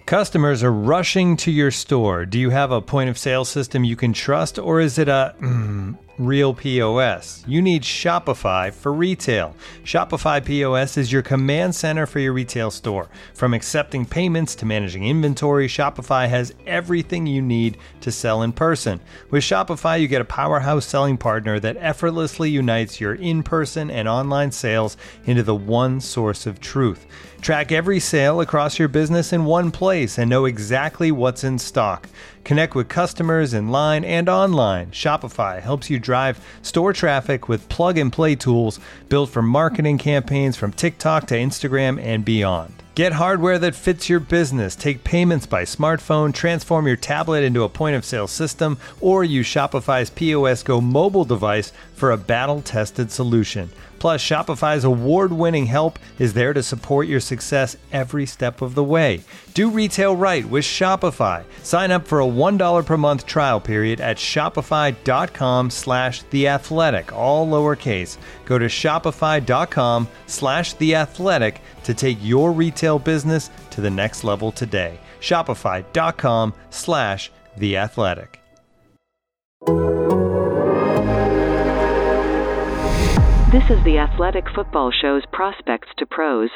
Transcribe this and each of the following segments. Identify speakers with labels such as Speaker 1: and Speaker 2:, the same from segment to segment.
Speaker 1: Customers are rushing to your store. Do you have a point of sale system you can trust, or is it a real POS? You need Shopify for retail. Shopify POS is your command center for your retail store. From accepting payments to managing inventory, Shopify has everything you need to sell in person. With Shopify, you get a powerhouse selling partner that effortlessly unites your in-person and online sales into the one source of truth. Track every sale across your business in one place and know exactly what's in stock. Connect with customers in line and online. Shopify helps you drive store traffic with plug-and-play tools built for marketing campaigns from TikTok to Instagram and beyond. Get hardware that fits your business. Take payments by smartphone, transform your tablet into a point-of-sale system, or use Shopify's POS Go mobile device for a battle-tested solution. Plus, Shopify's award-winning help is there to support your success every step of the way. Do retail right with Shopify. Sign up for a $1 per month trial period at shopify.com/theathletic, all lowercase. Go to shopify.com/theathletic to take your retail business to the next level today. Shopify.com/theathletic.
Speaker 2: This is the Athletic Football Show's Prospects to Pros.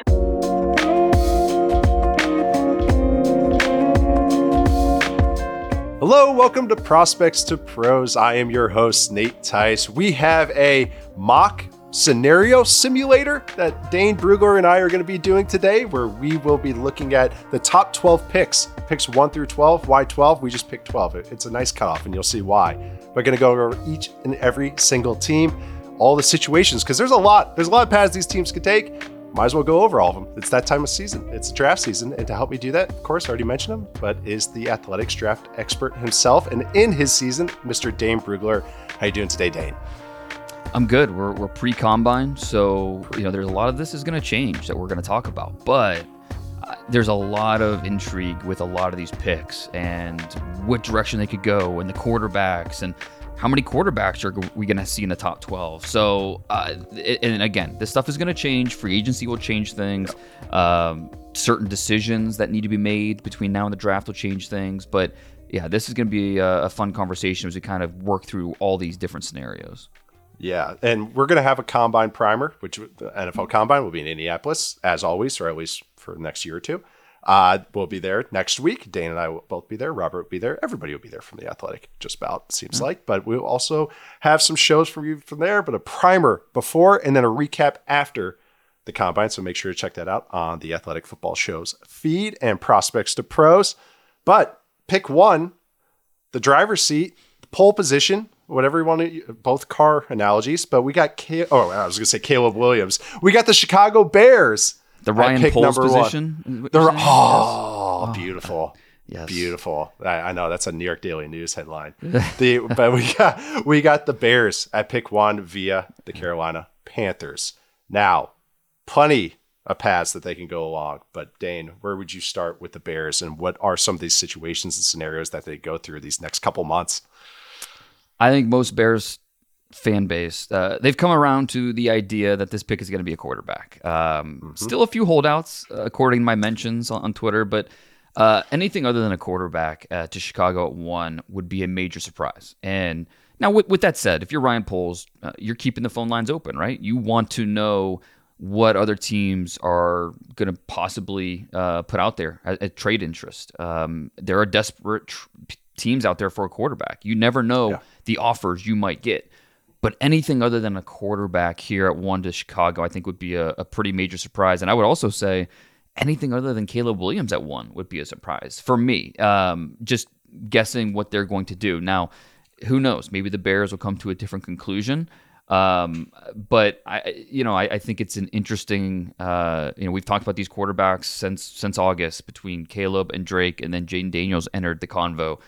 Speaker 3: Hello, welcome to Prospects to Pros. I am your host, Nate Tice. We have a mock scenario simulator that Dane Brugler and I are going to be doing today, where we will be looking at the top 12 picks 1 through 12. Why 12? We just picked 12. It's a nice cutoff, and you'll see why. We're going to go over each and every single team, all the situations, because there's a lot of paths these teams could take. Might as well go over all of them. It's that time of season. It's draft season. And to help me do that, of course, I already mentioned him, but is the Athletics draft expert himself. And in his season, Mr. Dane Brugler. How you doing today, Dane?
Speaker 4: I'm good. We're pre-combine, so there's a lot of this is going to change that we're going to talk about. But there's a lot of intrigue with a lot of these picks and what direction they could go, and the quarterbacks, and how many quarterbacks are we going to see in the top 12? So, and again, this stuff is going to change. Free agency will change things. Certain decisions that need to be made between now and the draft will change things. But yeah, this is going to be a fun conversation as we kind of work through all these different scenarios.
Speaker 3: Yeah, and we're going to have a combine primer, which the NFL Combine will be in Indianapolis, as always, or at least for the next year or two. We'll be there next week. Dane and I will both be there. Robert will be there. Everybody will be there from The Athletic, just about, seems like. But we'll also have some shows for you from there, but a primer before and then a recap after the Combine. So make sure to check that out on the Athletic Football Show's feed and Prospects to Pros. But pick one, the driver's seat, the pole position, whatever you want to, both car analogies. But we got, I was going to say Caleb Williams. We got the Chicago Bears.
Speaker 4: The Ryan Poles position?
Speaker 3: Beautiful.
Speaker 4: Yes.
Speaker 3: Beautiful. I know that's a New York Daily News headline. But we got the Bears at pick one via the Carolina Panthers. Now, plenty of paths that they can go along. But Dane, where would you start with the Bears, and what are some of these situations and scenarios that they go through these next couple months?
Speaker 4: I think most Bears fan base, they've come around to the idea that this pick is going to be a quarterback. Still a few holdouts, according to my mentions on Twitter, but anything other than a quarterback to Chicago at 1 would be a major surprise. And now with that said, if you're Ryan Poles, you're keeping the phone lines open, right? You want to know what other teams are going to possibly put out there at trade interest. There are desperate teams out there for a quarterback. You never know the offers you might get. But anything other than a quarterback here at 1 to Chicago, I think would be a pretty major surprise. And I would also say anything other than Caleb Williams at 1 would be a surprise for me. Just guessing what they're going to do. Now, who knows? Maybe the Bears will come to a different conclusion. But I think it's an interesting. We've talked about these quarterbacks since August between Caleb and Drake, and then Jayden Daniels entered the convo.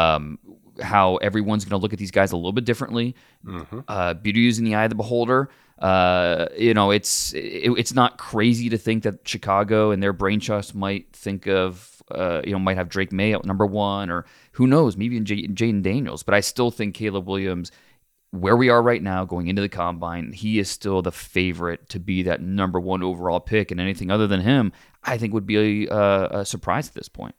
Speaker 4: How everyone's going to look at these guys a little bit differently. Beauty is in the eye of the beholder. It's not crazy to think that Chicago and their brain trust might think of, might have Drake May at number 1, or who knows, maybe Jayden Daniels. But I still think Caleb Williams, where we are right now going into the Combine, he is still the favorite to be that number 1 overall pick, and anything other than him, I think would be a surprise at this point.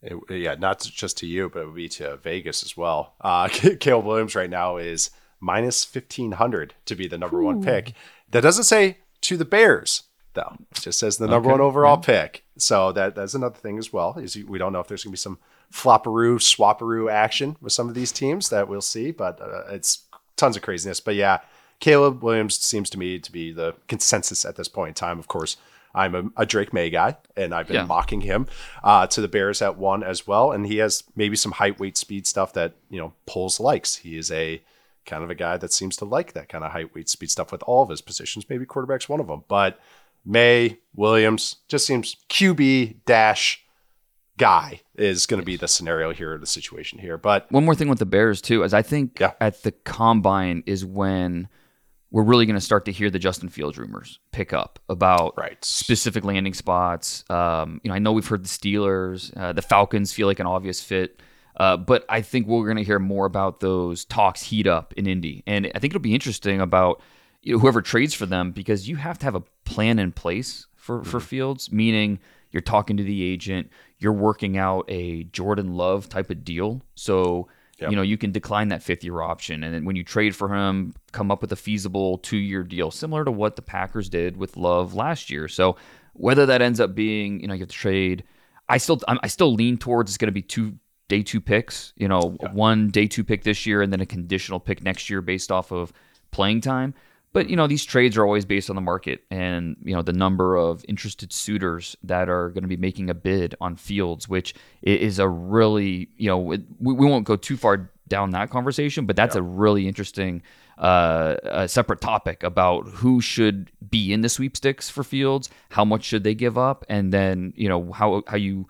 Speaker 3: Yeah, not just to you, but it would be to Vegas as well. Caleb Williams right now is minus 1,500 to be the number one pick. That doesn't say to the Bears, though. It just says the number one overall pick. So that's another thing as well. Is we don't know if there's going to be some flopperoo, swapperoo action with some of these teams that we'll see, but it's tons of craziness. But yeah, Caleb Williams seems to me to be the consensus at this point in time. Of course, I'm a Drake May guy, and I've been mocking him to the Bears at 1 as well. And he has maybe some height, weight, speed stuff that, Poles likes. He is a kind of a guy that seems to like that kind of height, weight, speed stuff with all of his positions. Maybe quarterback's one of them. But May, Williams, just seems QB dash guy is going to be the scenario here, the situation here. But
Speaker 4: one more thing with the Bears, too, is I think at the Combine is when we're really going to start to hear the Justin Fields rumors pick up about specific landing spots. I know we've heard the Steelers, the Falcons feel like an obvious fit, but I think we're going to hear more about those talks heat up in Indy. And I think it'll be interesting about whoever trades for them, because you have to have a plan in place for Fields, meaning you're talking to the agent, you're working out a Jordan Love type of deal. So you can decline that 5th-year option. And then when you trade for him, come up with a feasible 2-year deal, similar to what the Packers did with Love last year. So whether that ends up being, you have to trade, I still lean towards it's going to be 2 day 2 picks, 1 day 2 pick this year and then a conditional pick next year based off of playing time. But, these trades are always based on the market and, the number of interested suitors that are going to be making a bid on Fields, which is a really, we won't go too far down that conversation, but that's a really interesting a separate topic about who should be in the sweepstakes for Fields, how much should they give up, and then, how you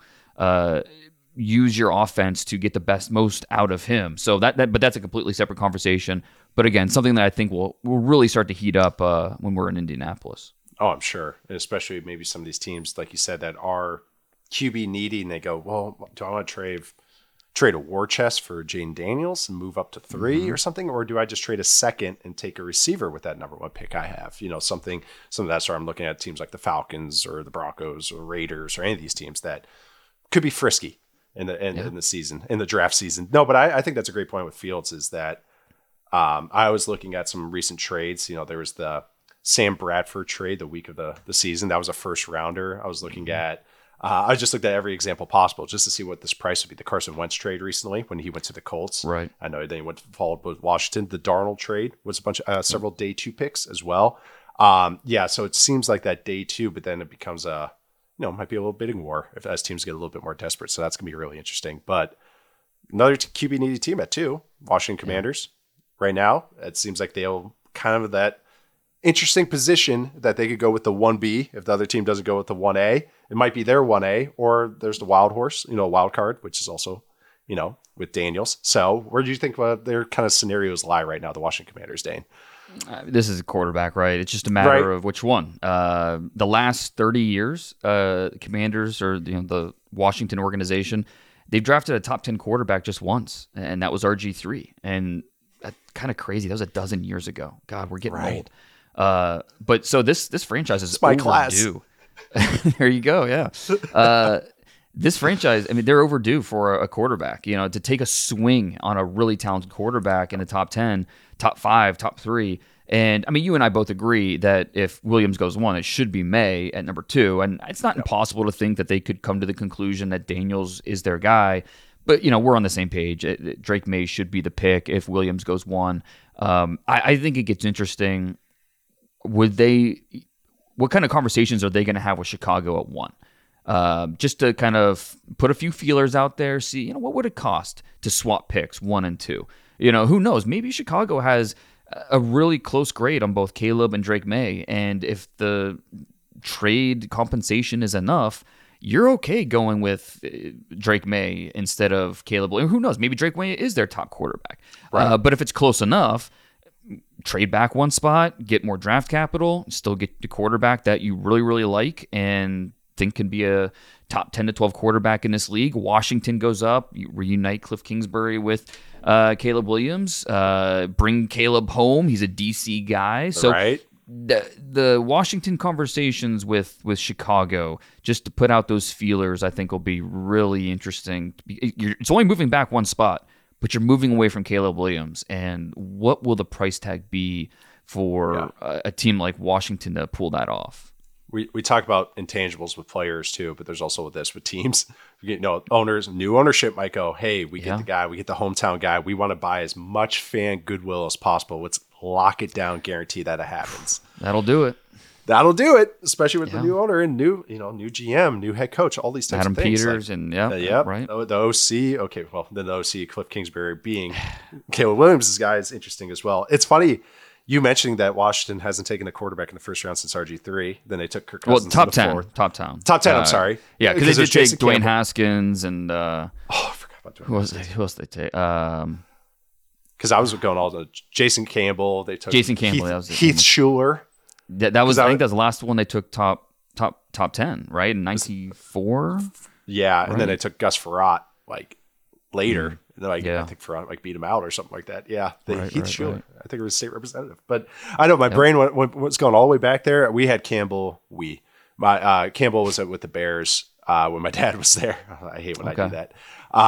Speaker 4: use your offense to get the most out of him. So but that's a completely separate conversation. But again, something that I think will really start to heat up when we're in Indianapolis.
Speaker 3: Oh, I'm sure. And especially maybe some of these teams, like you said, that are QB needy, and they go, well, do I want to trade a war chest for Jane Daniels and move up to 3 or something? Or do I just trade a second and take a receiver with that number 1 pick I have? Some of that's where I'm looking at teams like the Falcons or the Broncos or Raiders or any of these teams that could be frisky in the season, in the draft season. No, but I think that's a great point with Fields is that I was looking at some recent trades. There was the Sam Bradford trade the week of the season. That was a first rounder. I was looking at, I just looked at every example possible just to see what this price would be. The Carson Wentz trade recently when he went to the Colts.
Speaker 4: Right.
Speaker 3: I know they followed with Washington. The Darnold trade was a bunch of several day 2 picks as well. So it seems like that day 2, but then it becomes might be a little bidding war as teams get a little bit more desperate. So that's going to be really interesting. But another QB needy team at 2, Washington Commanders. Right now, it seems like they'll kind of that interesting position that they could go with the 1B if the other team doesn't go with the 1A. It might be their 1A, or there's the wild horse, wild card, which is also, with Daniels. So where do you think their kind of scenarios lie right now, the Washington Commanders, Dane?
Speaker 4: This is a quarterback, right? It's just a matter of which one. The last 30 years, the Commanders or the Washington organization, they've drafted a top 10 quarterback just once, and that was RG3. And that's kind of crazy. That was a dozen years ago. God, we're getting old. But so this franchise is overdue. There you go. Yeah. This franchise, they're overdue for a quarterback, to take a swing on a really talented quarterback in the top 10, top 5, top 3. And you and I both agree that if Williams goes 1, it should be May at number 2. And it's not impossible to think that they could come to the conclusion that Daniels is their guy. But, we're on the same page. Drake May should be the pick if Williams goes 1. I think it gets interesting. What kind of conversations are they going to have with Chicago at 1? Just to kind of put a few feelers out there, see, what would it cost to swap picks 1 and 2? Who knows? Maybe Chicago has a really close grade on both Caleb and Drake May. And if the trade compensation is enough, you're okay going with Drake May instead of Caleb. Who knows? Maybe Drake May is their top quarterback. Right. But if it's close enough, trade back 1 spot, get more draft capital, still get the quarterback that you really, really like and think can be a top 10 to 12 quarterback in this league. Washington goes up. You reunite Cliff Kingsbury with Caleb Williams. Bring Caleb home. He's a DC guy. So the Washington conversations with Chicago, just to put out those feelers, I think will be really interesting. It's only moving back one spot, but you're moving away from Caleb Williams. And what will the price tag be for a team like Washington to pull that off?
Speaker 3: We talk about intangibles with players too, but there's also with teams. Owners, new ownership might go, hey, we get the guy, we get the hometown guy. We want to buy as much fan goodwill as possible. Let's lock it down, guarantee that it happens.
Speaker 4: That'll do it.
Speaker 3: That'll do it, especially with the new owner and new GM, new head coach, all these types of things.
Speaker 4: Adam Peters right.
Speaker 3: The OC. Okay, well, then the OC, Cliff Kingsbury being Caleb Williams' guy is interesting as well. It's funny. You mentioning that Washington hasn't taken a quarterback in the first round since RG3. Then they took Kirk Cousins
Speaker 4: top
Speaker 3: in the
Speaker 4: 10.
Speaker 3: fourth.
Speaker 4: Top 10.
Speaker 3: Top 10, I'm sorry.
Speaker 4: Yeah, because they did take Dwayne Haskins and...
Speaker 3: I forgot about Dwayne
Speaker 4: Who else they take?
Speaker 3: Because I was going all the Jason Campbell. They took
Speaker 4: Jason Campbell.
Speaker 3: Heath Schuler.
Speaker 4: That was, I think that was the last one they took top 10, right? In 94?
Speaker 3: Yeah, and then they took Gus Frerotte later. I think Frerotte beat him out or something like that. Yeah, Heath Schuler. Right. I think it was state representative. But I know my brain was going all the way back there. We had Campbell. Campbell was with the Bears when my dad was there. I hate when I do that.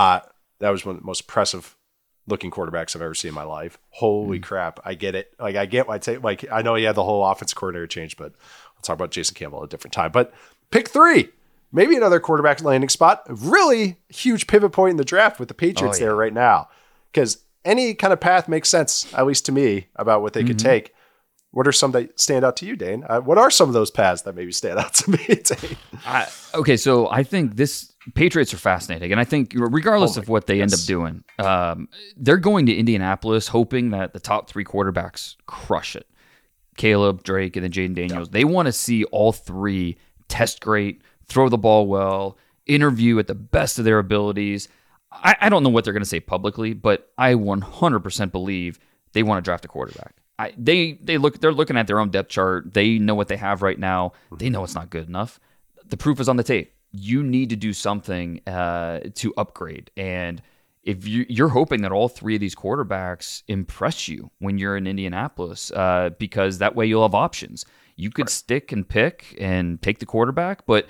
Speaker 3: That was one of the most impressive looking quarterbacks I've ever seen in my life. Holy crap. I get it. I get why I'd say, I know he had the whole offense coordinator change, but we'll talk about Jason Campbell at a different time. But pick 3. Maybe another quarterback landing spot. Really huge pivot point in the draft with the Patriots there right now. Because any kind of path makes sense, at least to me, about what they could take. What are some that stand out to you, Dane? What are some of those paths that maybe stand out to me, Dane?
Speaker 4: Okay, so I think Patriots are fascinating. And I think regardless of what they end up doing, they're going to Indianapolis hoping that the top 3 quarterbacks crush it. Caleb, Drake, and then Jaden Daniels. They want to see all 3 test great, throw the ball well, interview at the best of their abilities. I don't know what they're going to say publicly, but I 100% believe they want to draft a quarterback. They're looking at their own depth chart. They know what they have right now. They know it's not good enough. The proof is on the tape. You need to do something to upgrade. And if you're hoping that all 3 of these quarterbacks impress you when you're in Indianapolis, because that way you'll have options. You could stick and pick and take the quarterback, but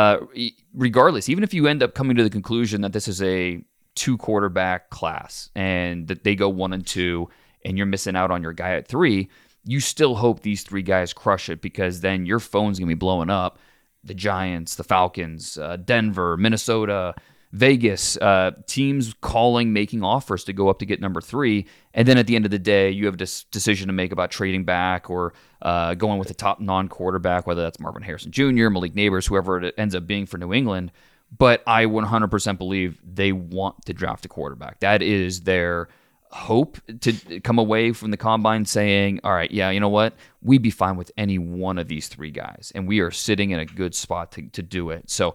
Speaker 4: regardless, even if you end up coming to the conclusion that this is a 2 quarterback class and that they go 1 and 2 and you're missing out on your guy at 3, you still hope these 3 guys crush it, because then your phone's going to be blowing up. The Giants, the Falcons, Denver, Minnesota, Vegas, teams calling, making offers to go up to get number 3. And then at the end of the day, you have this decision to make about trading back or going with a top non-quarterback, whether that's Marvin Harrison Jr., Malik Neighbors, whoever it ends up being for New England. But I 100% believe they want to draft a quarterback. That is their hope, to come away from the combine saying, all right, yeah, you know what? We'd be fine with any one of these 3 guys, and we are sitting in a good spot to do it. So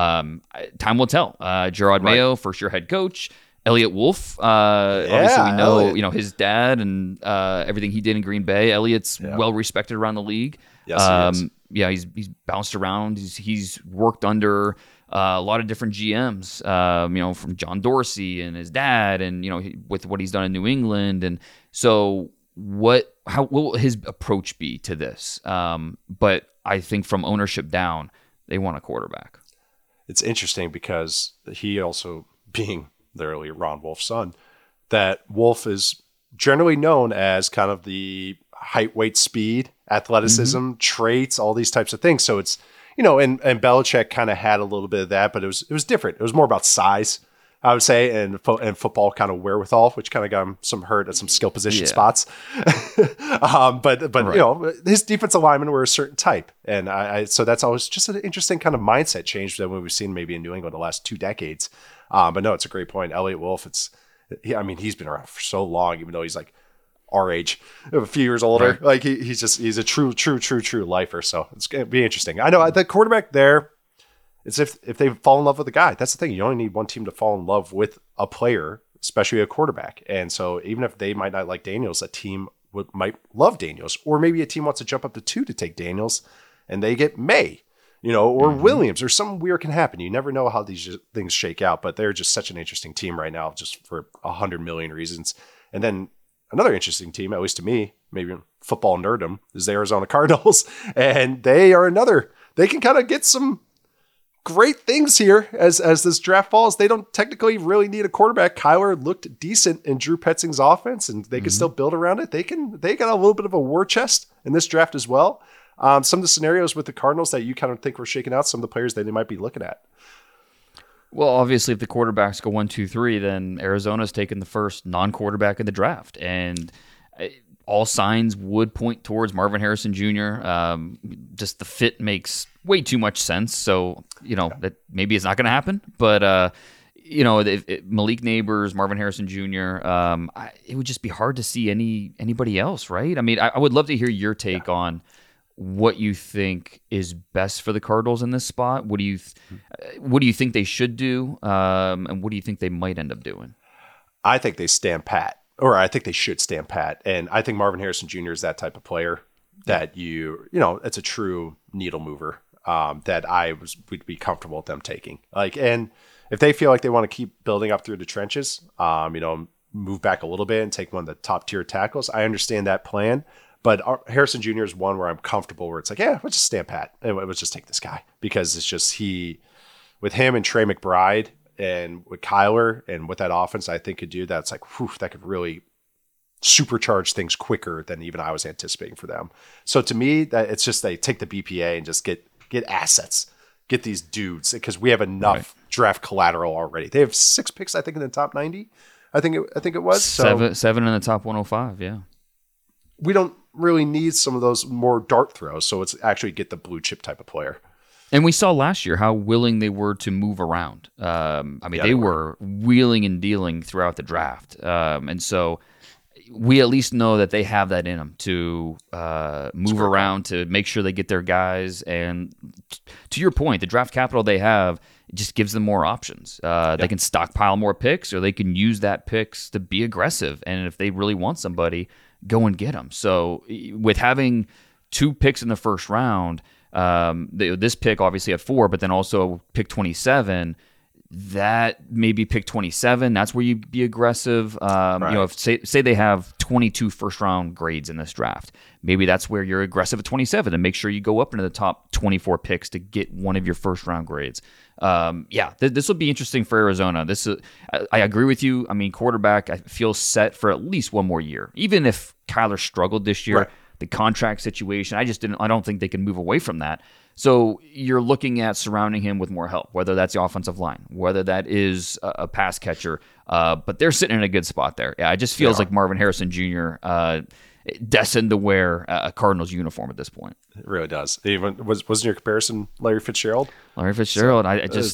Speaker 4: time will tell. Gerard Mayo, first year head coach. Elliot Wolf, obviously we know,
Speaker 3: Elliot.
Speaker 4: His dad and everything he did in Green Bay. Elliot's well respected around the league.
Speaker 3: Yes, he is.
Speaker 4: He's bounced around. He's worked under a lot of different GMs, from John Dorsey and his dad, and with what he's done in New England. And so, what will his approach be to this? But I think from ownership down, they want a quarterback.
Speaker 3: It's interesting because he also, being literally Ron Wolf's son, that Wolf is generally known as kind of the height, weight, speed, athleticism, traits, all these types of things. So it's, and Belichick kind of had a little bit of that, but it was different. It was more about size, I would say, and football kind of wherewithal, which kind of got him some hurt at some skill position spots. But his defensive linemen were a certain type, and so that's always just an interesting kind of mindset change than what we've seen maybe in New England the last 2 decades. But no, it's a great point. Elliot Wolf, he's been around for so long, even though he's like our age, a few years older. Right. Like he's a true lifer. So it's going to be interesting. I know the quarterback there, it's if they fall in love with the guy. That's the thing. You only need one team to fall in love with a player, especially a quarterback. And so even if they might not like Daniels, a team might love Daniels, or maybe a team wants to jump up to 2 to take Daniels and they get May, or Williams, or something weird can happen. You never know how these things shake out, but they're just such an interesting team right now, just for 100 million reasons. And then another interesting team, at least to me, maybe football nerdom, is the Arizona Cardinals. And they can kind of get some great things here as this draft falls. They don't technically really need a quarterback. Kyler looked decent in Drew Petzing's offense, and they can still build around it. They got a little bit of a war chest in this draft as well. Some of the scenarios with the Cardinals that you kind of think were shaking out, some of the players that they might be looking at.
Speaker 4: Well, obviously, if the quarterbacks go 1, 2, 3, then Arizona's taken the first non-quarterback in the draft, and all signs would point towards Marvin Harrison Jr. Just the fit makes way too much sense, so that maybe it's not going to happen. But Malik Neighbors, Marvin Harrison Jr. It would just be hard to see anybody else, right? I mean, I would love to hear your take on what you think is best for the Cardinals in this spot. What do you think they should do, and what do you think they might end up doing?
Speaker 3: I think they stand pat, or I think they should stand pat, and I think Marvin Harrison Jr. is that type of player that it's a true needle mover that would be comfortable with them taking. And if they feel like they want to keep building up through the trenches, move back a little bit and take one of the top tier tackles, I understand that plan. But Harrison Jr. is one where I'm comfortable, where it's like, yeah, let's just stand pat and let's just take this guy, because it's just with him and Trey McBride and with Kyler and with that offense, I think could do that. It's like, that could really supercharge things quicker than even I was anticipating for them. So to me, that it's just they take the BPA and just get assets, get these dudes, because we have enough draft collateral already. They have 6 picks, I think, in the top 90. I think it was
Speaker 4: seven in the top 105. Yeah.
Speaker 3: We don't really need some of those more dart throws. So it's actually get the blue chip type of player.
Speaker 4: And we saw last year how willing they were to move around. They were wheeling and dealing throughout the draft. And so we at least know that they have that in them to move around, to make sure they get their guys. And to your point, the draft capital they have, it just gives them more options. They can stockpile more picks, or they can use that picks to be aggressive. And if they really want somebody, go and get them. So with having 2 picks in the first round, this pick obviously at 4, but then also pick 27, that maybe pick 27, that's where you be aggressive. If say they have 22 first round grades in this draft, maybe that's where you're aggressive at 27 and make sure you go up into the top 24 picks to get one of your first round grades. This will be interesting for Arizona. I agree with you. I mean, quarterback, I feel set for at least one more year. Even if Kyler struggled this year, the contract situation, I don't think they can move away from that. So you're looking at surrounding him with more help, whether that's the offensive line, whether that is a pass catcher. But they're sitting in a good spot there. Yeah, it just feels like Marvin Harrison Jr. Destined to wear a Cardinals uniform at this point.
Speaker 3: It really does. Even wasn't your comparison Larry Fitzgerald?
Speaker 4: Larry Fitzgerald.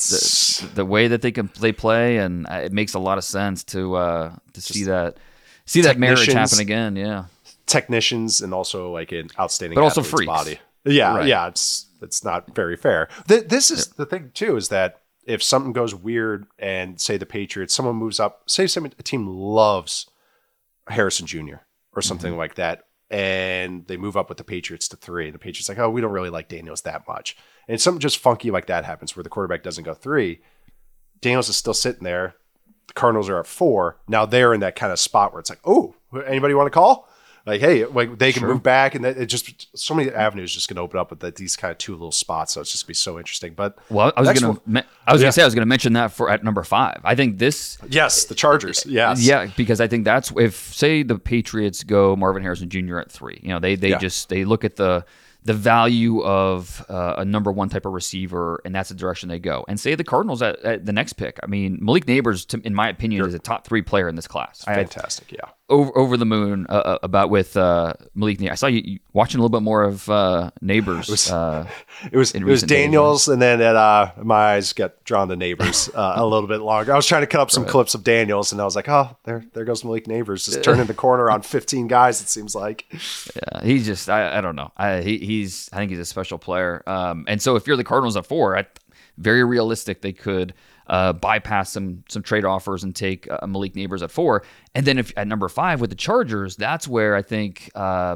Speaker 4: The way that they play, and it makes a lot of sense to see that marriage happen again. Yeah,
Speaker 3: technicians and also like an outstanding,
Speaker 4: but also freaks.
Speaker 3: Body. Yeah. It's not very fair. This is the thing too, is that if something goes weird and say the Patriots, someone moves up, say a team loves Harrison Jr. or something like that, and they move up with the Patriots to 3, and the Patriots like, oh, we don't really like Daniels that much. And something just funky like that happens where the quarterback doesn't go 3. Daniels is still sitting there. The Cardinals are at 4. Now they're in that kind of spot where it's like, oh, anybody want to call? Like, hey, like they can move back, and it just so many avenues just going to open up with these kind of 2 little spots. So it's just going to be so interesting. But
Speaker 4: I was going to mention that at number 5. I think this.
Speaker 3: Yes, the Chargers. Yes.
Speaker 4: Yeah, because I think that's if say the Patriots go Marvin Harrison Jr. at 3. They look at the value of a number 1 type of receiver, and that's the direction they go. And say the Cardinals at the next pick. I mean, Malik Neighbors, in my opinion, is a top 3 player in this class.
Speaker 3: Fantastic, yeah.
Speaker 4: Over the moon about with Malik Neighbors. I saw you watching a little bit more of Neighbors.
Speaker 3: It was Daniels, and then my eyes got drawn to Neighbors a little bit longer. I was trying to cut up some clips of Daniels, and I was like, oh, there goes Malik Neighbors, just turning the corner on 15 guys. It seems like.
Speaker 4: Yeah, he's just I don't know. I think he's a special player. And so if you're the Cardinals at 4, very realistic they could bypass some trade offers and take Malik Neighbors at 4. And then if at number 5 with the Chargers, that's where I think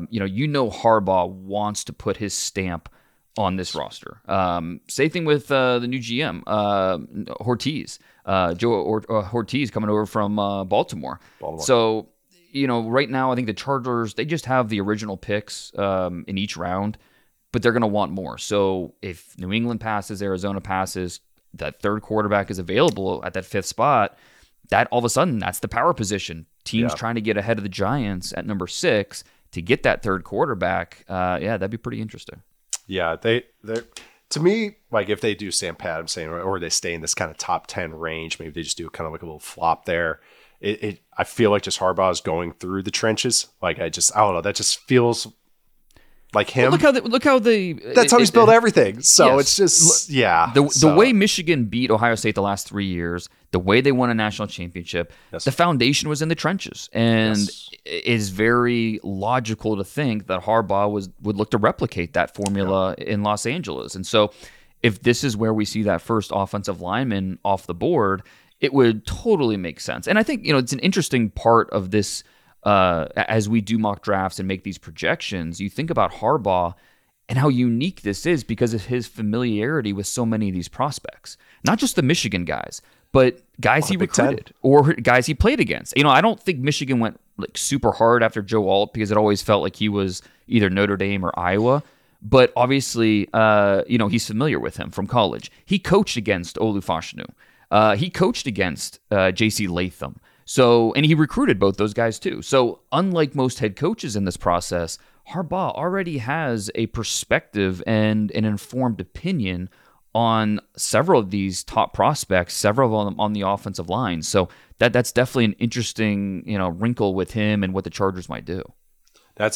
Speaker 4: Harbaugh wants to put his stamp on this roster. Same thing with the new GM, Ortiz, Joe Ortiz coming over from Baltimore. So right now I think the Chargers, they just have the original picks in each round, but they're going to want more. So if New England passes, Arizona passes, that third quarterback is available at that fifth spot, that all of a sudden, that's the power position. Teams trying to get ahead of the Giants at number 6 to get that third quarterback. That'd be pretty interesting.
Speaker 3: Yeah, they to me, like if they do Sam Pat, I'm saying, or they stay in this kind of top 10 range, maybe they just do kind of like a little flop there. I feel like just Harbaugh is going through the trenches. Like I don't know. That just feels like him.
Speaker 4: Well, look how they.
Speaker 3: That's how he's built everything. So it's just
Speaker 4: The way Michigan beat Ohio State the last 3 years, the way they won a national championship, the foundation was in the trenches, and it is very logical to think that Harbaugh would look to replicate that formula in Los Angeles. And so, if this is where we see that first offensive lineman off the board, it would totally make sense. And I think it's an interesting part of this. As we do mock drafts and make these projections, you think about Harbaugh and how unique this is because of his familiarity with so many of these prospects. Not just the Michigan guys, but guys he recruited or guys he played against. I don't think Michigan went like super hard after Joe Alt because it always felt like he was either Notre Dame or Iowa. But obviously, he's familiar with him from college. He coached against Olu Fashanu. He coached against J.C. Latham. And he recruited both those guys too. So unlike most head coaches in this process, Harbaugh already has a perspective and an informed opinion on several of these top prospects, several of them on the offensive line. So that's definitely an interesting, wrinkle with him and what the Chargers might do.
Speaker 3: It's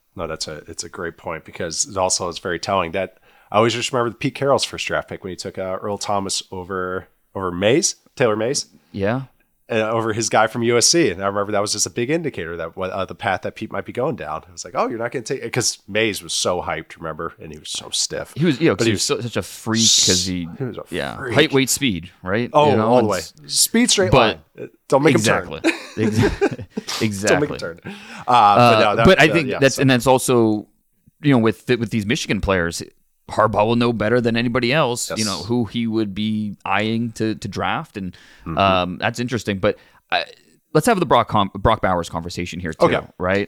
Speaker 3: a great point because it also is very telling that I always just remember Pete Carroll's first draft pick when he took Earl Thomas over Taylor Mays.
Speaker 4: Yeah.
Speaker 3: Over his guy from USC. And I remember that was just a big indicator that the path that Pete might be going down. It was like, oh, you're not going to take it. Because Mays was so hyped, remember? And he was so stiff.
Speaker 4: He was, but he was such a freak because he was a freak. Height, weight, speed, right?
Speaker 3: Oh, all the way. Speed, straight line. Don't make him turn.
Speaker 4: Exactly.
Speaker 3: Don't make him turn.
Speaker 4: But I think that's also, with these Michigan players, Harbaugh will know better than anybody else, who he would be eyeing to draft. And that's interesting. But let's have the Brock Bowers conversation here too, right?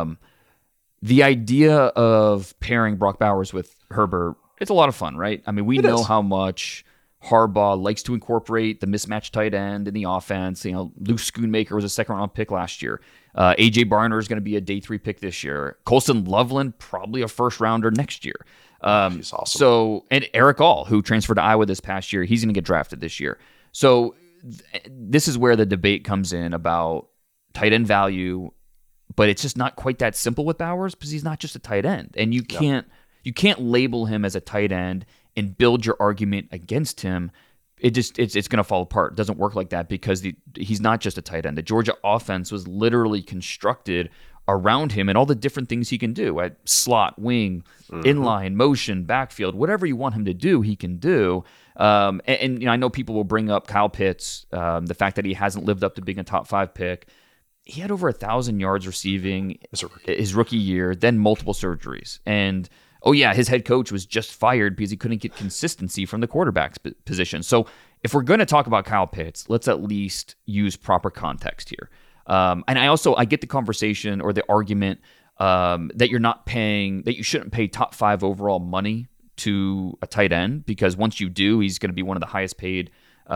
Speaker 4: The idea of pairing Brock Bowers with Herbert, it's a lot of fun, right? I mean, we know how much Harbaugh likes to incorporate the mismatched tight end in the offense. Luke Schoonmaker was a second-round pick last year. A.J. Barner is going to be a day 3 pick this year. Colston Loveland, probably a first-rounder next year.
Speaker 3: He's awesome.
Speaker 4: And Eric All, who transferred to Iowa this past year, he's going to get drafted this year. So this is where the debate comes in about tight end value, but it's just not quite that simple with Bowers because he's not just a tight end, and you can't label him as a tight end and build your argument against him. It's going to fall apart. It doesn't work like that because he's not just a tight end. The Georgia offense was literally constructed around him and all the different things he can do at slot, wing, inline, motion, backfield, whatever you want him to do, he can do. And I know people will bring up Kyle Pitts, the fact that he hasn't lived up to being a top 5 pick. He had over 1,000 yards receiving his rookie year, then multiple surgeries. And his head coach was just fired because he couldn't get consistency from the quarterback's position. So if we're going to talk about Kyle Pitts, let's at least use proper context here. And I get the conversation or the argument that you shouldn't pay top 5 overall money to a tight end because once you do, he's going to be one of the highest paid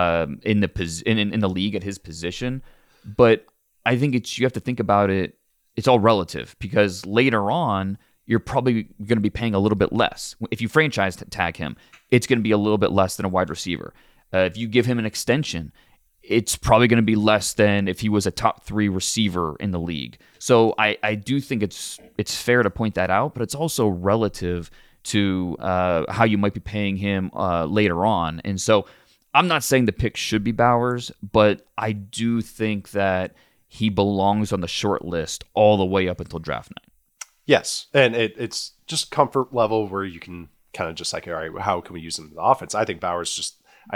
Speaker 4: in the league at his position. But I think you have to think about it. It's all relative because later on, you're probably going to be paying a little bit less. If you franchise tag him, it's going to be a little bit less than a wide receiver. If you give him an extension, it's probably going to be less than if he was a top 3 receiver in the league. So I do think it's fair to point that out, but it's also relative to how you might be paying him later on. And so I'm not saying the pick should be Bowers, but I do think that he belongs on the short list all the way up until draft night.
Speaker 3: Yes, and it's just comfort level where you can kind of just like, all right, how can we use him in the offense? I think Bowers just,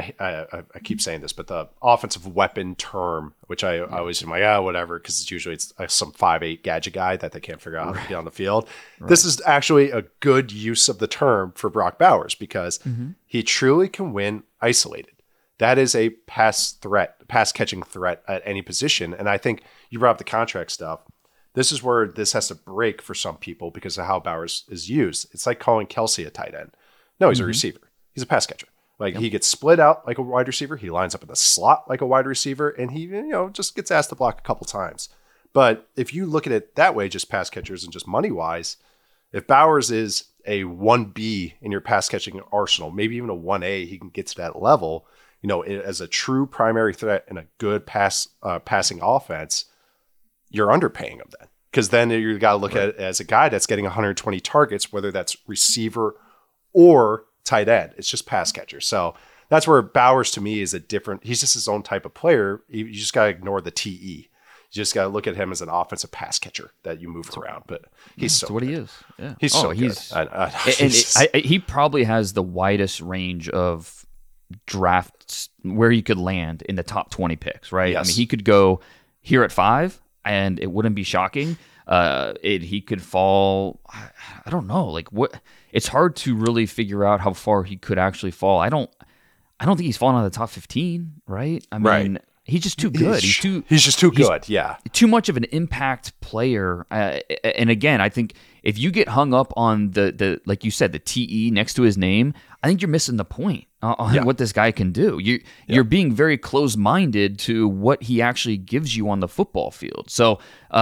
Speaker 3: I keep saying this, but the offensive weapon term, which I always am like, whatever, because it's some 5'8" gadget guy that they can't figure out how to get on the field. Right. This is actually a good use of the term for Brock Bowers because he truly can win isolated. That is a pass catching threat at any position. And I think you brought up the contract stuff. this is where this has to break for some people because of how Bowers is used. It's like calling Kelsey a tight end. No, he's a receiver. He's a pass catcher. Like he gets split out like a wide receiver. He lines up in the slot like a wide receiver, and he just gets asked to block a couple times. But if you look at it that way, just pass catchers and just money wise, if Bowers is a 1B in your pass catching arsenal, maybe even a 1A, he can get to that level. As a true primary threat in a good passing offense, you're underpaying him then. Because then you got to look at it as a guy that's getting 120 targets, whether that's receiver or tight end. It's just pass catcher. So that's where Bowers to me is he's just his own type of player. You just got to ignore the TE. You just got to look at him as an offensive pass catcher that you move around. But he's
Speaker 4: that's what he is. Yeah.
Speaker 3: He's so good.
Speaker 4: And he probably has the widest range of drafts where you could land in the top 20 picks, right?
Speaker 3: Yes.
Speaker 4: I mean, he could go here at 5 and it wouldn't be shocking. He could fall, I don't know, like what, it's hard to really figure out how far he could actually fall. I don't think he's fallen out of the top 15, right? I mean, he's just too good. He's
Speaker 3: just too good. Yeah.
Speaker 4: Too much of an impact player. And again, I think if you get hung up on the like you said, the TE next to his name, I think you're missing the point on what this guy can do. You're being very close-minded to what he actually gives you on the football field. So,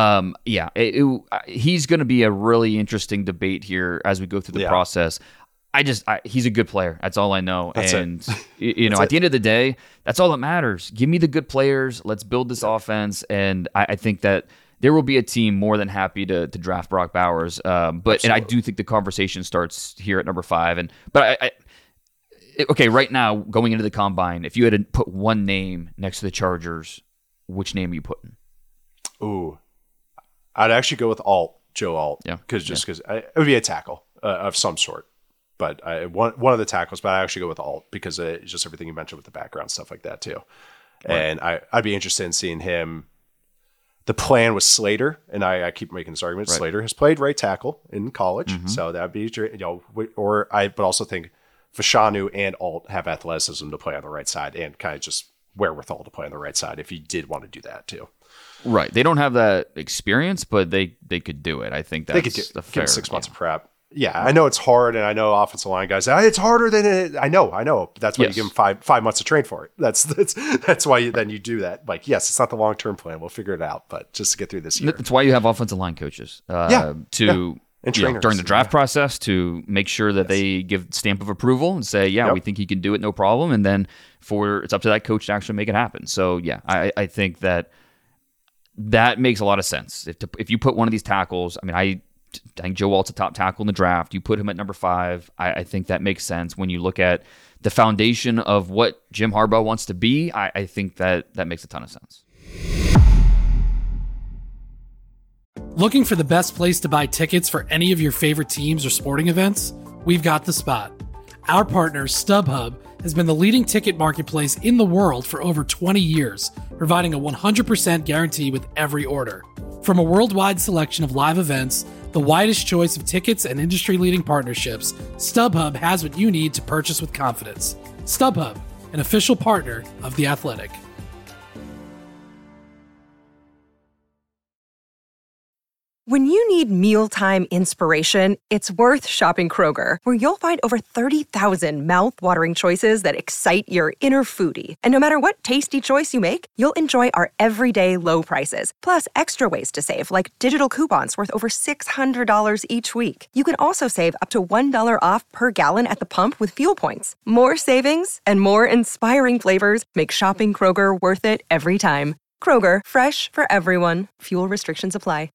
Speaker 4: he's going to be a really interesting debate here as we go through the process. He's a good player. That's all I know. At the end of the day, that's all that matters. Give me the good players. Let's build this offense. And I think that there will be a team more than happy to draft Brock Bowers. And I do think the conversation starts here at number 5. Okay, right now, going into the combine, if you had to put one name next to the Chargers, which name are you putting?
Speaker 3: Ooh, I'd actually go with Joe Alt. Yeah. Because it would be a tackle of some sort. But one of the tackles, but I actually go with Alt because it's just everything you mentioned with the background, stuff like that too. Right. And I'd be interested in seeing him. The plan was Slater, and I keep making this argument. Right. Slater has played right tackle in college, so that'd be but also think Fashanu and Alt have athleticism to play on the right side and kind of just wherewithal to play on the right side if you did want to do that too.
Speaker 4: Right. They don't have that experience, but they could do it. I think that's
Speaker 3: they could give 6 months of prep. Yeah, I know it's hard, and I know offensive line guys say, it's harder than it. I know. That's why you give them five months to train for it. That's why you do that. Like, yes, it's not the long-term plan. We'll figure it out, but just to get through this year.
Speaker 4: That's why you have offensive line coaches and trainers during the draft process to make sure that they give stamp of approval and say, we think he can do it, no problem. And then it's up to that coach to actually make it happen. So, I think that makes a lot of sense. If you put one of these tackles, I think Joe Alt's a top tackle in the draft. You put him at number 5. I think that makes sense when you look at the foundation of what Jim Harbaugh wants to be. I think that makes a ton of sense.
Speaker 5: Looking for the best place to buy tickets for any of your favorite teams or sporting events? We've got the spot. Our partner, StubHub, has been the leading ticket marketplace in the world for over 20 years, providing a 100% guarantee with every order. From a worldwide selection of live events, the widest choice of tickets and industry-leading partnerships, StubHub has what you need to purchase with confidence. StubHub, an official partner of The Athletic.
Speaker 6: When you need mealtime inspiration, it's worth shopping Kroger, where you'll find over 30,000 mouth-watering choices that excite your inner foodie. And no matter what tasty choice you make, you'll enjoy our everyday low prices, plus extra ways to save, like digital coupons worth over $600 each week. You can also save up to $1 off per gallon at the pump with fuel points. More savings and more inspiring flavors make shopping Kroger worth it every time. Kroger, fresh for everyone. Fuel restrictions apply.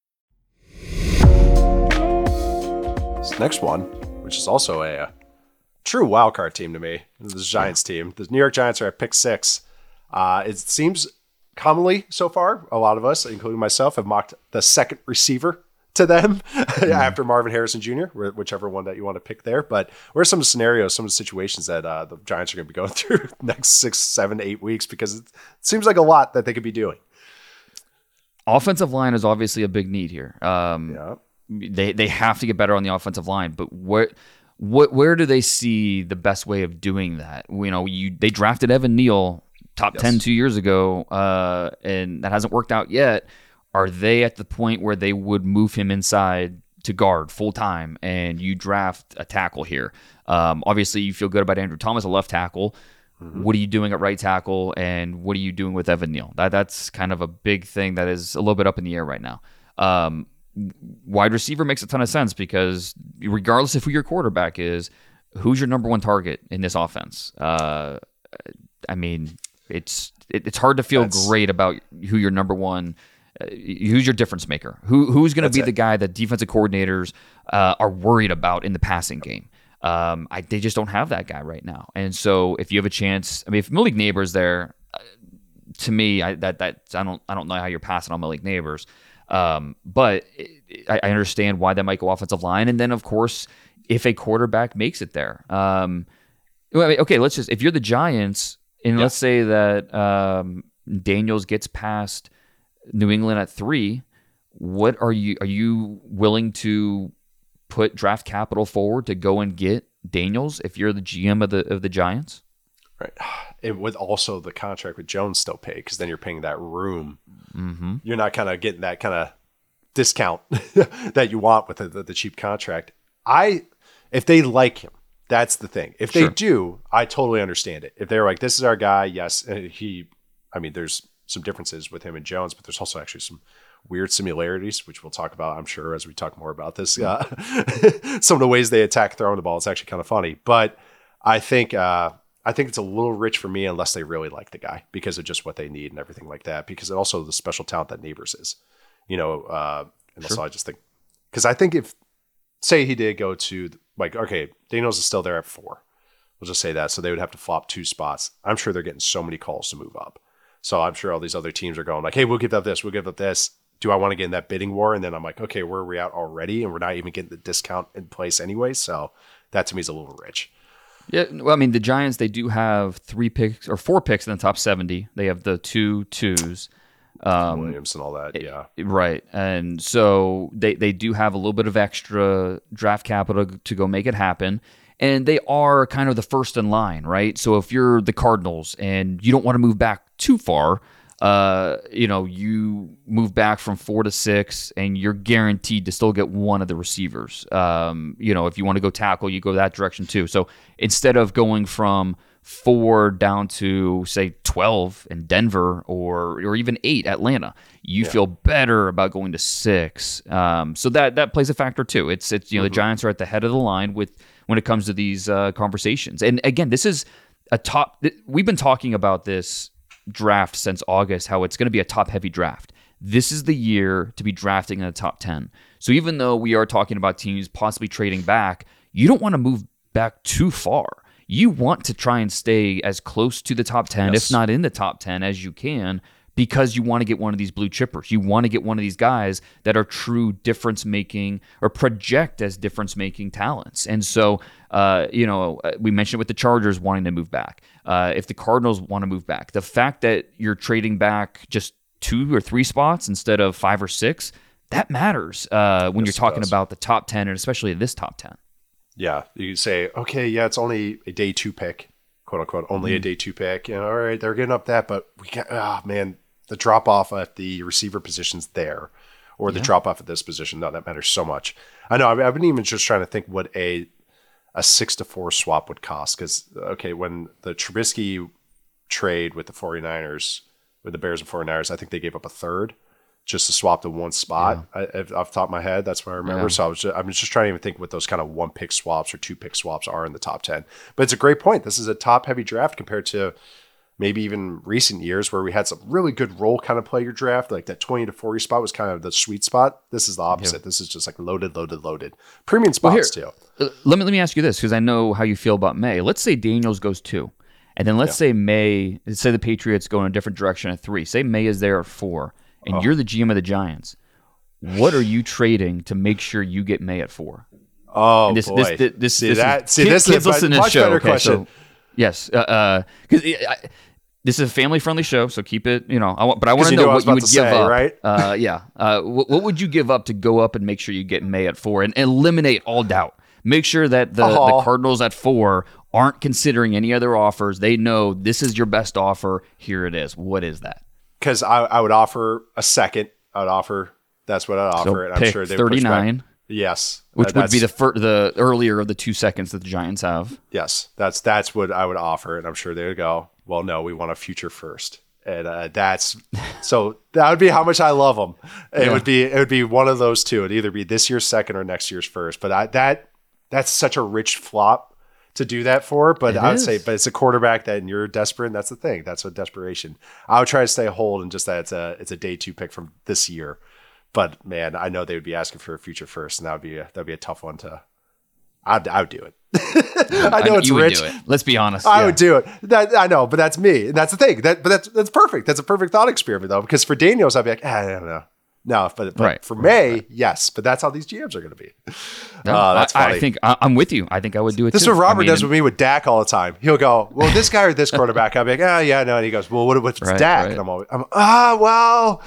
Speaker 3: This next one, which is also a true wildcard team to me, this Giants team. The New York Giants are at pick 6. It seems commonly so far, a lot of us, including myself, have mocked the second receiver to them after Marvin Harrison Jr., whichever one that you want to pick there. But what are some scenarios, some of the situations that the Giants are going to be going through next 6, 7, 8 weeks? Because it seems like a lot that they could be doing.
Speaker 4: Offensive line is obviously a big need here. They have to get better on the offensive line, but where do they see the best way of doing that? They drafted Evan Neal top 10 2 years ago, and that hasn't worked out yet. are they at the point where they would move him inside to guard full time and you draft a tackle here? Obviously, you feel good about Andrew Thomas, a left tackle. What are you doing at right tackle, and what are you doing with Evan Neal? That's kind of a big thing that is a little bit up in the air right now. Wide receiver makes a ton of sense because regardless of who your quarterback is, who's your number one target in this offense? I mean, it's hard to feel great about who your number one. Who's your difference maker? Who's going to be the guy that defensive coordinators are worried about in the passing game? They just don't have that guy right now. And so if you have a chance, I mean, if Malik Neighbors there, to me, I don't know how you're passing on Malik Neighbors. But I understand why that might go offensive line. And then of course, if a quarterback makes it there, okay, if you're the Giants and let's say that, Daniels gets past New England at 3, what are you willing to put draft capital forward to go and get Daniels if you're the GM of the Giants?
Speaker 3: Right. And with also the contract with Jones still paid, because then you're paying that room. Mm-hmm. You're not kind of getting that kind of discount that you want with the cheap contract. If they like him, that's the thing. If they do, I totally understand it. If they're like, this is our guy, yes, there's some differences with him and Jones, but there's also actually some weird similarities, which we'll talk about, I'm sure, as we talk more about this. Some of the ways they attack throwing the ball, it's actually kind of funny. But I think it's a little rich for me unless they really like the guy because of just what they need and everything like that. Because also the special talent that Neighbors is, also I just think, because I think if, say he did go to Daniels is still there at 4. We'll just say that. So they would have to flop 2 spots. I'm sure they're getting so many calls to move up. So I'm sure all these other teams are going like, hey, we'll give up this. We'll give up this. Do I want to get in that bidding war? And then I'm like, okay, where are we at already? And we're not even getting the discount in place anyway. So that to me is a little rich.
Speaker 4: Yeah, well, I mean, the Giants, they do have 3 picks or 4 picks in the top 70. They have the 2 twos.
Speaker 3: Williams and all that, yeah.
Speaker 4: Right. And so they do have a little bit of extra draft capital to go make it happen. And they are kind of the first in line, right? So if you're the Cardinals and you don't want to move back too far, you move back from 4 to 6 and you're guaranteed to still get one of the receivers. If you want to go tackle, you go that direction too. So instead of going from 4 down to say 12 in Denver or even 8 Atlanta, you feel better about going to 6. So that plays a factor too. It's the Giants are at the head of the line when it comes to these conversations. And again, this is we've been talking about this draft since August, how it's going to be a top-heavy draft. This is the year to be drafting in the top 10. So even though we are talking about teams possibly trading back, you don't want to move back too far. You want to try and stay as close to the top 10, if not in the top 10 as you can, because you want to get one of these blue chippers. You want to get one of these guys that are true difference-making or project as difference-making talents. And so, we mentioned with the Chargers wanting to move back. If the Cardinals want to move back, the fact that you're trading back just 2 or 3 spots instead of 5 or 6, that matters when you're talking about the top 10 and especially this top 10.
Speaker 3: Yeah, you say, okay, yeah, it's only a day 2 pick, quote unquote, only a day 2 pick. All right, they're getting up that, but we got, the drop off at the receiver position's there, or the drop off at this position. No, that matters so much. I know. I've been even just trying to think what a 6-4 swap would cost. Because when the Trubisky trade with the 49ers, with the Bears and 49ers, I think they gave up a third just to swap to 1 spot. Off the top of my head, that's what I remember. Yeah. So I'm just trying to even think what those kind of 1 pick swaps or 2 pick swaps are in the top 10. But it's a great point. This is a top heavy draft compared to maybe even recent years where we had some really good role kind of player draft, like that 20 to 40 spot was kind of the sweet spot. This is the opposite. Yeah. This is just like loaded. Premium spots too.
Speaker 4: Let me ask you this, because I know how you feel about May. Let's say Daniels goes 2, and then let's say the Patriots go in a different direction at 3. Say May is there at 4, and you're the GM of the Giants. What are you trading to make sure you get May at 4?
Speaker 3: Oh,
Speaker 4: this,
Speaker 3: boy.
Speaker 4: This is a much better question. So, yes, because this is a family-friendly show, so keep it, but I want to know what you would give up.
Speaker 3: Right?
Speaker 4: What would you give up to go up and make sure you get May at 4 and eliminate all doubt? Make sure that the Cardinals at 4 aren't considering any other offers. They know this is your best offer. Here it is. What is that?
Speaker 3: Because I would offer a second I'd offer. That's what I'd offer. And I'm
Speaker 4: pick
Speaker 3: sure they would push back.
Speaker 4: 39.
Speaker 3: Yes.
Speaker 4: Which would be the earlier of the 2 seconds that the Giants have.
Speaker 3: Yes. That's what I would offer. And I'm sure they would go, well, no, we want a future first. And so that would be how much I love them. It would be one of those two. It'd either be this year's second or next year's first. But that's such a rich flop to do that for. But I would say, but it's a quarterback that you're desperate. And that's the thing. That's what desperation. I would try to stay hold and just that it's a day 2 pick from this year. But man, I know they would be asking for a future first, and that'd be a tough one to. I would do it. I know it's rich.
Speaker 4: Would do it. Let's be honest.
Speaker 3: I would do it. I know, but that's me, and that's the thing. But that's perfect. That's a perfect thought experiment, though, because for Daniels, I'd be like, I don't know. No, but for May, yes. But that's how these GMs are going to be.
Speaker 4: No,
Speaker 3: that's funny.
Speaker 4: I think I'm with you. I think I would do it.
Speaker 3: This is what Robert does with me with Dak all the time. He'll go, well, this guy or this quarterback. I'll be like, yeah, no. And he goes, well, what's Dak?
Speaker 4: Right.
Speaker 3: And well.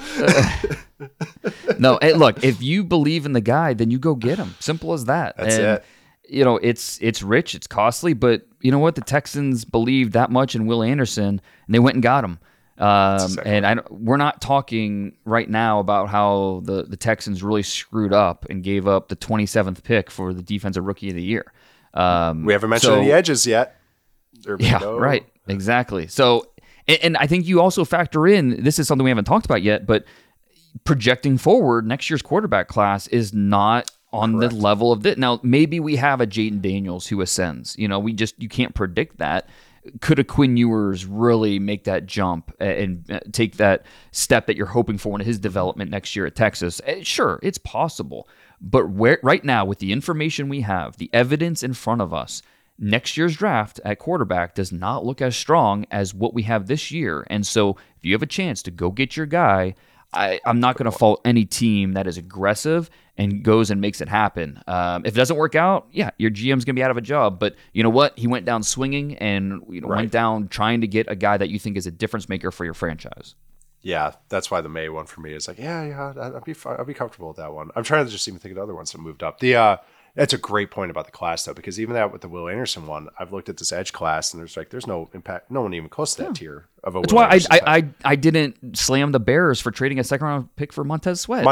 Speaker 4: No, hey, look, if you believe in the guy, then you go get him. Simple as that.
Speaker 3: That's it.
Speaker 4: You know, it's rich, it's costly, but you know what? The Texans believed that much in Will Anderson, and they went and got him. And we're not talking right now about how the Texans really screwed up and gave up the 27th pick for the defensive rookie of the year.
Speaker 3: We haven't mentioned any edges yet.
Speaker 4: Right. Exactly. So, and I think you also factor in, this is something we haven't talked about yet, but projecting forward, next year's quarterback class is not on the level of this. Now, maybe we have a Jaden Daniels who ascends. You know, you can't predict that. Could a Quinn Ewers really make that jump and take that step that you're hoping for in his development next year at Texas? Sure, it's possible. But right now, with the information we have, the evidence in front of us, next year's draft at quarterback does not look as strong as what we have this year. And so if you have a chance to go get your guy, I'm not going to fault any team that is aggressive and goes and makes it happen. If it doesn't work out, your GM's going to be out of a job. But you know what? He went down swinging and went down trying to get a guy that you think is a difference maker for your franchise.
Speaker 3: Yeah, that's why the May one for me is like, I'd be fine. I'd be comfortable with that one. I'm trying to just even think of the other ones that moved up. That's a great point about the class, though, because even that with the Will Anderson one, I've looked at this edge class, and there's no impact, no one even close to that tier of a. That's
Speaker 4: why I didn't slam the Bears for trading a second round pick for Montez Sweat.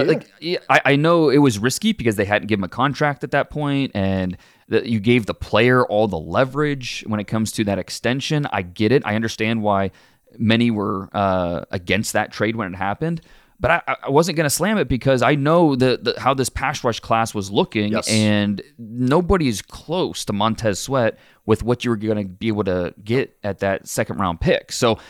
Speaker 4: I know it was risky because they hadn't given him a contract at that point, and you gave the player all the leverage when it comes to that extension. I get it. I understand why many were against that trade when it happened. But I wasn't going to slam it because I know how this pass rush class was looking, and nobody's close to Montez Sweat with what you were going to be able to get at that second round pick. So,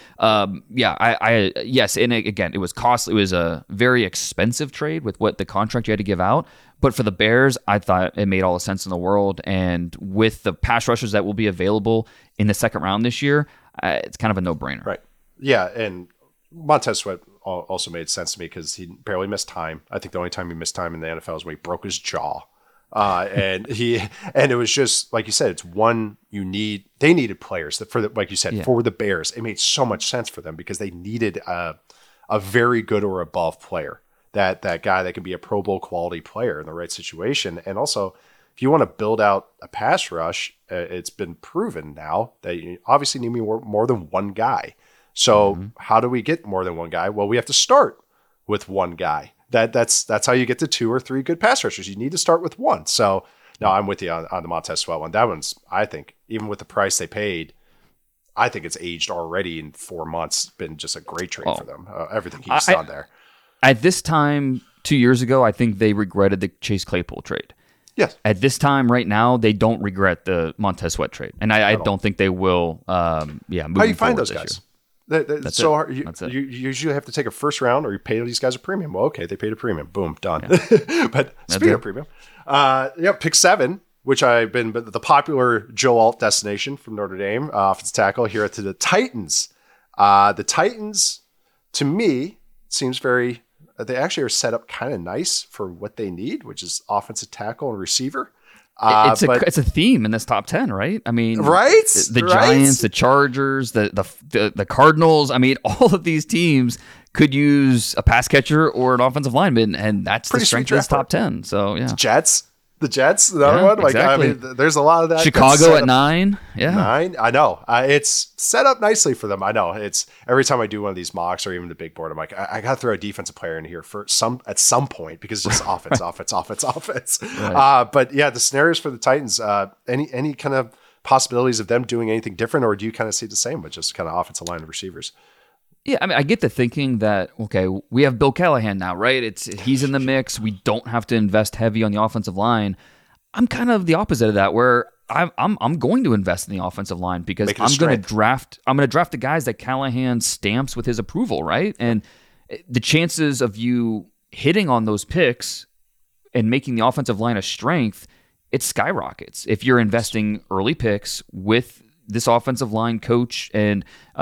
Speaker 4: yes, and again, it was costly. It was a very expensive trade with what the contract you had to give out. But for the Bears, I thought it made all the sense in the world. And with the pass rushers that will be available in the second round this year, it's kind of a no-brainer.
Speaker 3: Right. Yeah, and Montez Sweat also made sense to me because he barely missed time. I think the only time he missed time in the NFL is when he broke his jaw. And it was just, like you said, it's one they needed players like you said, for the Bears. It made so much sense for them because they needed a very good or above player, that guy that can be a Pro Bowl quality player in the right situation. And also, if you want to build out a pass rush, it's been proven now that you obviously need more than one guy. So how do we get more than one guy? Well, we have to start with one guy. That's how you get to 2 or 3 good pass rushers. You need to start with one. So no, I'm with you on the Montez Sweat one. That one's, I think, even with the price they paid, I think it's aged already in 4 months. Been just a great trade for them. Everything he's done there.
Speaker 4: At this time, 2 years ago, I think they regretted the Chase Claypool trade.
Speaker 3: Yes.
Speaker 4: At this time, right now, they don't regret the Montez Sweat trade, and I don't think they will.
Speaker 3: How do you find those guys? That's so hard. You usually have to take a first round, or you pay these guys a premium. Well, okay, they paid a premium. Boom, done. Yeah. But speaking of premium, pick 7, which I've been the popular Joe Alt destination from Notre Dame, offensive tackle here to the Titans. The Titans, to me, seems very. They actually are set up kind of nice for what they need, which is offensive tackle and receiver.
Speaker 4: It's a theme in this top 10, right? I mean,
Speaker 3: right?
Speaker 4: The Giants, the Chargers, the Cardinals. I mean, all of these teams could use a pass catcher or an offensive lineman, and that's pretty the strength of this top 10. So yeah,
Speaker 3: Jets. The Jets, another one. Like,
Speaker 4: exactly.
Speaker 3: I mean, there's a lot of that.
Speaker 4: Chicago at 9. Yeah.
Speaker 3: 9. I know. It's set up nicely for them. I know. It's every time I do one of these mocks or even the big board, I'm like, I got to throw a defensive player in here at some point because it's just offense.
Speaker 4: Right.
Speaker 3: But yeah, the scenarios for the Titans, any kind of possibilities of them doing anything different, or do you kind of see the same with just kind of offensive line and receivers?
Speaker 4: Yeah, I mean, I get the thinking that, okay, we have Bill Callahan now, right? He's in the mix. We don't have to invest heavy on the offensive line. I'm kind of the opposite of that, where I'm going to invest in the offensive line because I'm going to draft the guys that Callahan stamps with his approval, right? And the chances of you hitting on those picks and making the offensive line a strength, it skyrockets if you're investing early picks with this offensive line coach and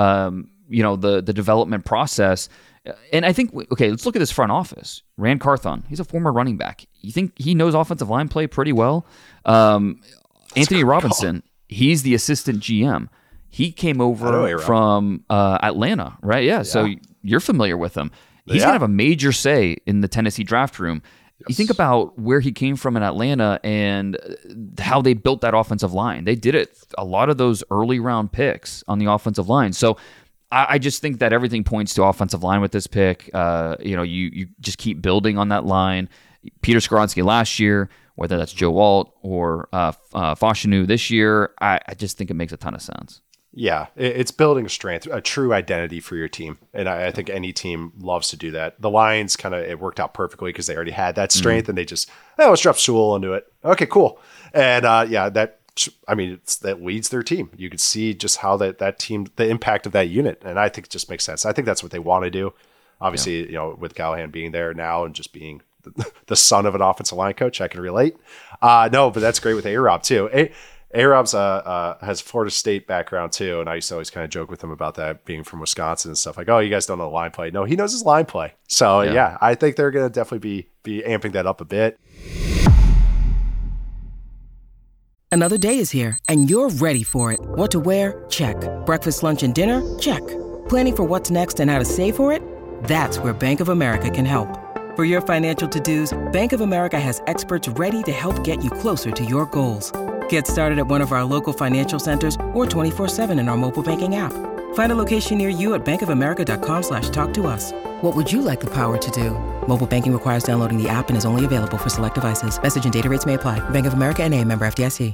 Speaker 4: the development process. And I think, okay, let's look at this front office. Rand Carthon, he's a former running back. You think he knows offensive line play pretty well? Anthony Robinson, he's the assistant GM. He came over from Atlanta, right? Yeah, so you're familiar with him. He's going to have a major say in the Tennessee draft room. Yes. You think about where he came from in Atlanta and how they built that offensive line. They did it, a lot of those early round picks on the offensive line. So I just think that everything points to offensive line with this pick. You just keep building on that line. Peter Skoronski last year, whether that's Joe Alt or Fashanu this year, I just think it makes a ton of sense.
Speaker 3: Yeah, it's building a strength, a true identity for your team. And I think any team loves to do that. The Lions it worked out perfectly because they already had that strength and they just, let's drop Sewell into it. Okay, cool. And that leads their team. You could see just how that team, the impact of that unit. And I think it just makes sense. I think that's what they want to do. Obviously, with Callahan being there now and just being the son of an offensive line coach, I can relate. No, but that's great with A-Rob too. A-Rob's has Florida State background too, and I used to always kind of joke with him about that, being from Wisconsin and stuff. Like, oh, you guys don't know the line play. No, he knows his line play. So yeah I think they're going to definitely be amping that up a bit.
Speaker 7: Another day is here, and you're ready for it. What to wear? Check. Breakfast, lunch, and dinner? Check. Planning for what's next and how to save for it? That's where Bank of America can help. For your financial to-dos, Bank of America has experts ready to help get you closer to your goals. Get started at one of our local financial centers or 24/7 in our mobile banking app. Find a location near you at bankofamerica.com/talktous. What would you like the power to do? Mobile banking requires downloading the app and is only available for select devices. Message and data rates may apply. Bank of America N.A., member FDIC.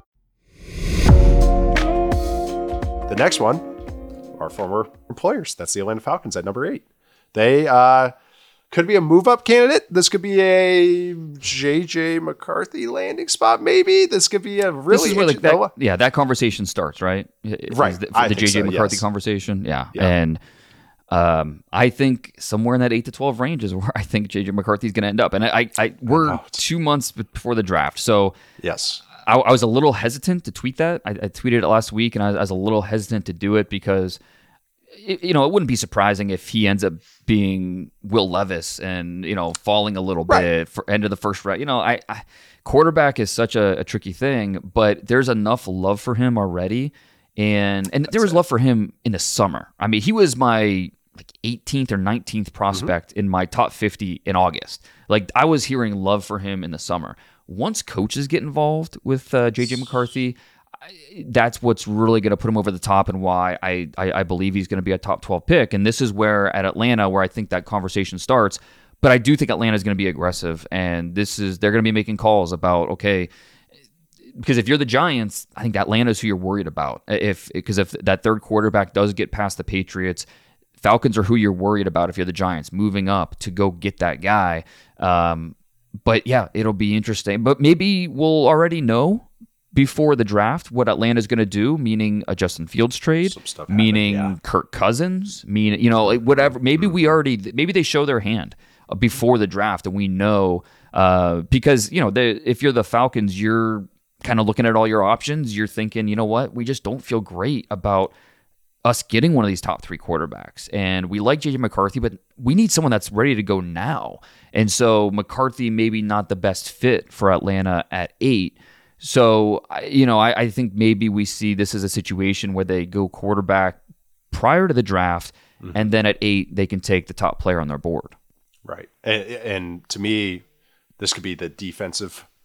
Speaker 3: The next one, our former employers. That's the Atlanta Falcons at number 8. They could be a move-up candidate. This could be a J.J. McCarthy landing spot, maybe. This could be a really...
Speaker 4: This is where that conversation starts, right?
Speaker 3: Right.
Speaker 4: The J.J. McCarthy conversation. Yeah. And I think somewhere in that 8 to 12 range is where I think J.J. McCarthy is going to end up. And we're 2 months before the draft. So
Speaker 3: yes,
Speaker 4: I was a little hesitant to tweet that. I tweeted it last week, and I was a little hesitant to do it because... it wouldn't be surprising if he ends up being Will Levis and, falling a little bit for end of the first round. Quarterback is such a tricky thing, but there's enough love for him already. And there was love for him in the summer. I mean, he was my 18th or 19th prospect in my top 50 in August. I was hearing love for him in the summer. Once coaches get involved with J.J. McCarthy, that's what's really going to put him over the top and why I believe he's going to be a top 12 pick. And this is where at Atlanta, where I think that conversation starts. But I do think Atlanta is going to be aggressive, and they're going to be making calls about, okay, because if you're the Giants, I think Atlanta's who you're worried about. Because if that third quarterback does get past the Patriots, Falcons are who you're worried about if you're the Giants, moving up to go get that guy. But yeah, it'll be interesting. But maybe we'll already know before the draft what Atlanta's going to do, meaning a Justin Fields trade, meaning Kirk Cousins, whatever. Maybe maybe they show their hand before the draft and we know, because, if you're the Falcons, you're kind of looking at all your options. You're thinking, you know what, we just don't feel great about us getting one of these top 3 quarterbacks. And we like J.J. McCarthy, but we need someone that's ready to go now. And so McCarthy maybe not the best fit for Atlanta at 8. So, I think maybe we see this as a situation where they go quarterback prior to the draft, and then at 8, they can take the top player on their board.
Speaker 3: Right. And to me, this could be the defensive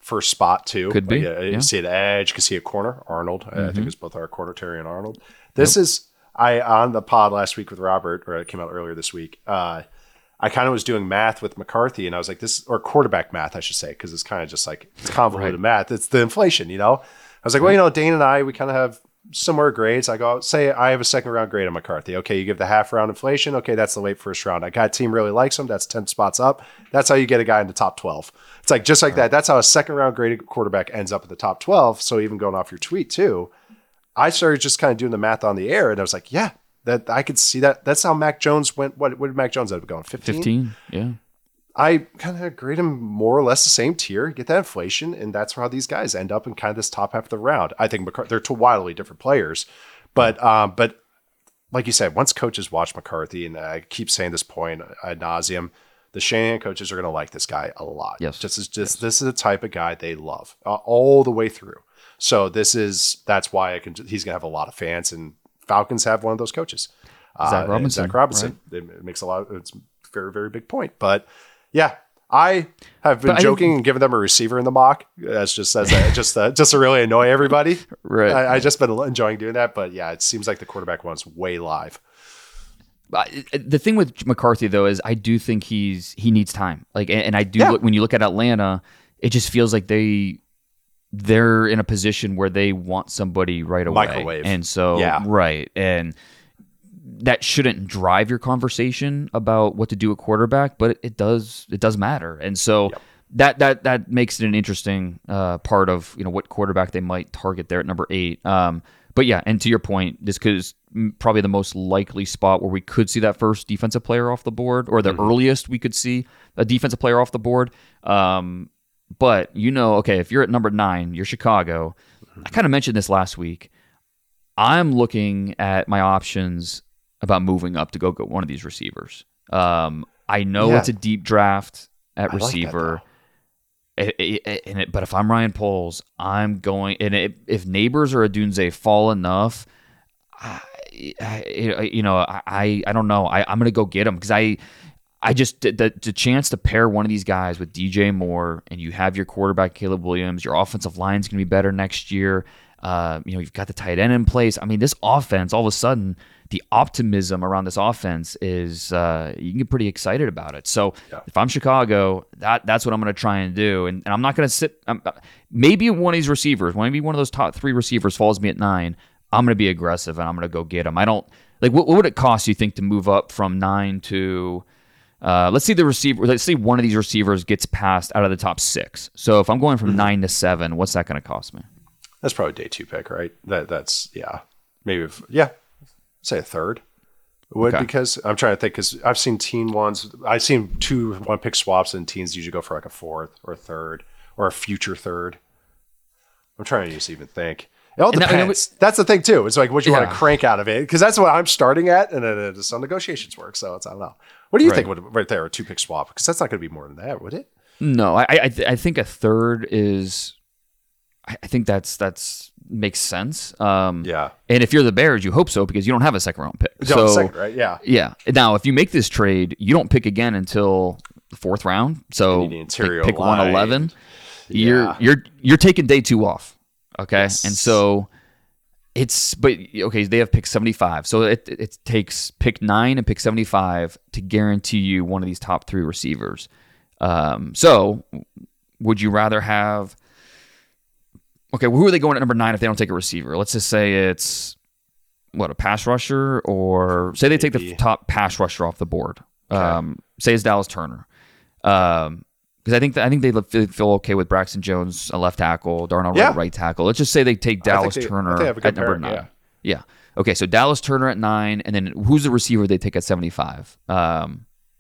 Speaker 3: first spot too.
Speaker 4: Could be.
Speaker 3: You see an edge, you can see a corner. Arnold, I think it's both our corner, Terry and Arnold. This is on the pod last week with Robert, or it came out earlier this week. I kind of was doing math with McCarthy, and I was like, or quarterback math, I should say, because it's kind of just like it's convoluted math. It's the inflation, I was like, well, Dane and I, we kind of have similar grades. I go, say I have a second round grade on McCarthy. Okay, you give the half round inflation. Okay, that's the late first round. I got a team really likes him. That's 10 spots up. That's how you get a guy in the top 12. It's like just like that. That's how a second round graded quarterback ends up at the top 12. So even going off your tweet too, I started just kind of doing the math on the air, and I was like, yeah, that I could see that. That's how Mac Jones went. What did Mac Jones end up going? 15?
Speaker 4: 15, yeah.
Speaker 3: I kind of grade him more or less the same tier, get that inflation, and that's how these guys end up in kind of this top half of the round. I think they're two wildly different players, but like you said, once coaches watch McCarthy, and I keep saying this point ad nauseum, the Shanahan coaches are going to like this guy a lot.
Speaker 4: Yes,
Speaker 3: this is the type of guy they love all the way through. So that's why he's going to have a lot of fans, and Falcons have one of those coaches,
Speaker 4: Zach Robinson.
Speaker 3: Right? It makes it's a very, very big point, but. Yeah, I have been joking and giving them a receiver in the mock. That's just to really annoy everybody.
Speaker 4: Right.
Speaker 3: I just been enjoying doing that, but yeah, it seems like the quarterback one's way live.
Speaker 4: The thing with McCarthy though is I do think he needs time. Like, and I do look, when you look at Atlanta, it just feels like they're in a position where they want somebody right away.
Speaker 3: Microwave.
Speaker 4: And so right. And that shouldn't drive your conversation about what to do at quarterback, but it does matter. And so that makes it an interesting part of what quarterback they might target there at number 8. But yeah, and to your point, this is probably the most likely spot where we could see that first defensive player off the board, or the earliest we could see a defensive player off the board. But okay, if you're at number 9, you're Chicago. I kind of mentioned this last week. I'm looking at my options about moving up to go get one of these receivers. I know it's a deep draft at receiver, but if I'm Ryan Poles, I'm going. And if Neighbors or Odunze fall enough, I don't know. I'm going to go get them because I just the chance to pair one of these guys with DJ Moore, and you have your quarterback Caleb Williams. Your offensive line's going to be better next year. You've got the tight end in place. I mean, this offense, all of a sudden, the optimism around this offense is you can get pretty excited about it. So if I'm Chicago, that's what I'm going to try and do. And I'm not going to sit. Maybe one of these receivers, maybe one of those top 3 receivers falls me at 9. I'm going to be aggressive and I'm going to go get them. I don't like. What would it cost you think to move up from 9 to? Let's see one of these receivers gets passed out of the top 6. So if I'm going from 9 to 7, what's that going to cost me?
Speaker 3: That's probably day 2 pick, right? That's maybe say a third. Because I'm trying to think, because I've seen teen ones. I've seen 2 1-pick swaps, and teens usually go for like a 4th or a 3rd or a future 3rd. I'm trying to just even think. It all depends. That's the thing too. It's like what you want to crank out of it, because that's what I'm starting at, and then it's how negotiations work. So I don't know. What do you think would right there, a 2-pick swap? Because that's not going to be more than that, would it?
Speaker 4: No, I think a 3rd is. I think that's makes sense. And if you're the Bears, you hope so, because you don't have a 2nd round pick.
Speaker 3: So second, right? Yeah.
Speaker 4: Now, if you make this trade, you don't pick again until the 4th round. So pick 111. You're taking day 2 off. Okay, and so they have pick 75. So it takes pick 9 and pick 75 to guarantee you one of these top 3 receivers. So would you rather have? Okay, who are they going at number 9 if they don't take a receiver? Let's just say it's a pass rusher, or say they take the top pass rusher off the board. Okay. Say it's Dallas Turner, because I think they feel okay with Braxton Jones, a left tackle, Darnell Wright, right tackle. Let's just say they take Dallas Turner at number 9. Yeah. Okay, so Dallas Turner at 9, and then who's the receiver they take at 75? I'll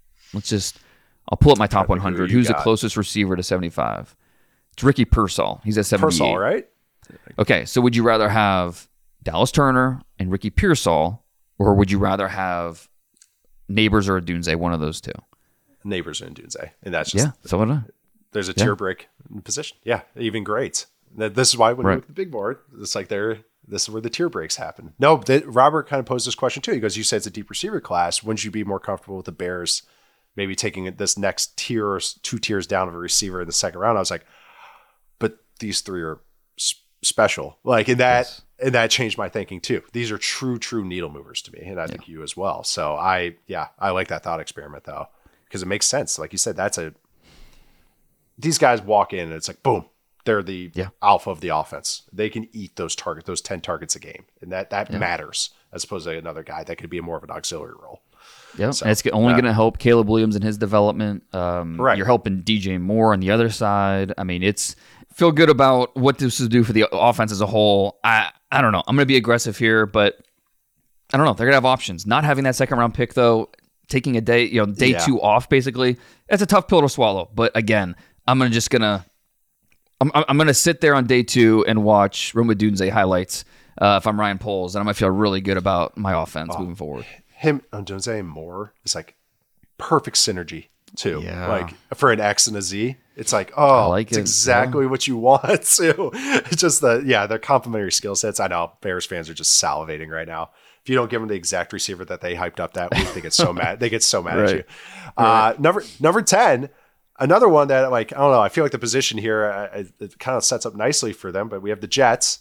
Speaker 4: pull up my top 100. Who's the closest receiver to 75? It's Ricky Pearsall. He's at 78.
Speaker 3: Pearsall, right?
Speaker 4: Okay, so would you rather have Dallas Turner and Ricky Pearsall, or would you rather have Neighbors or Odunze, one of those 2?
Speaker 3: Neighbors and Odunze, and that's just there's a tier break in position. Yeah, even grades. This is why when you look at the big board, it's like this is where the tier breaks happen. No, Robert kind of posed this question too. He goes, "You said it's a deep receiver class. Wouldn't you be more comfortable with the Bears maybe taking this next tier or 2 tiers down of a receiver in the 2nd round?" I was like, these three are special. Like, and that changed my thinking too. These are true needle movers to me, and I think you as well. So I like that thought experiment though, because it makes sense. Like you said, these guys walk in and it's like boom, they're the alpha of the offense. They can eat those 10 targets a game, and that matters as opposed to another guy that could be more of an auxiliary role.
Speaker 4: Yeah, so, and it's only going to help Caleb Williams in his development.
Speaker 3: Right.
Speaker 4: You're helping DJ Moore on the other side. I mean, feel good about what this will do for the offense as a whole. I don't know. I'm going to be aggressive here, but I don't know. They're going to have options. Not having that second round pick though, taking a day 2 off basically. That's a tough pill to swallow. But again, I'm going to sit there on day 2 and watch Rome Odunze highlights if I'm Ryan Poles, and I'm going to feel really good about my offense moving forward.
Speaker 3: Him, Odunze and Moore is like perfect synergy too.
Speaker 4: Yeah.
Speaker 3: Like for an X and a Z, it's like, it's exactly what you want too. It's just they're complementary skill sets. I know Bears fans are just salivating right now. If you don't give them the exact receiver that they hyped up that week, they get so mad. They get so mad at you. Right. Number 10, another one that like, I don't know. I feel like the position here, it kind of sets up nicely for them, but we have the Jets.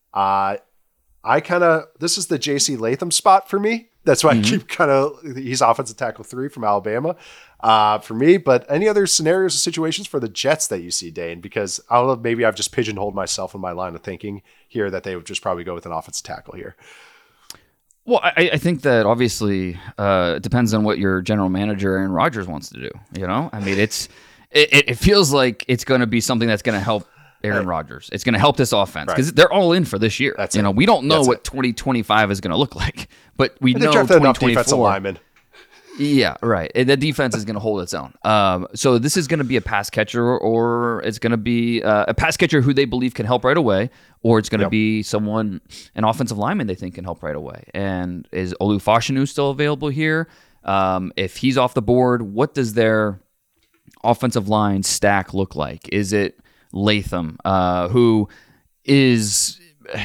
Speaker 3: This is the JC Latham spot for me. That's why I keep he's offensive tackle 3 from Alabama for me. But any other scenarios or situations for the Jets that you see, Dane? Because I don't know, maybe I've just pigeonholed myself in my line of thinking here that they would just probably go with an offensive tackle here.
Speaker 4: Well, I think that obviously it depends on what your general manager Aaron Rodgers wants to do. You know, I mean, it feels like it's going to be something that's going to help Aaron Rodgers. It's going to help this offense because they're all in for this year. We don't know what 2025 is going to look like, but we know 2024. Yeah, right. The defense is going to hold its own. So this is going to be a pass catcher, or it's going to be a pass catcher who they believe can help right away, or it's going to be an offensive lineman they think can help right away. And is Olu Fashanu still available here? If he's off the board, what does their offensive line stack look like? Is it Latham, who is,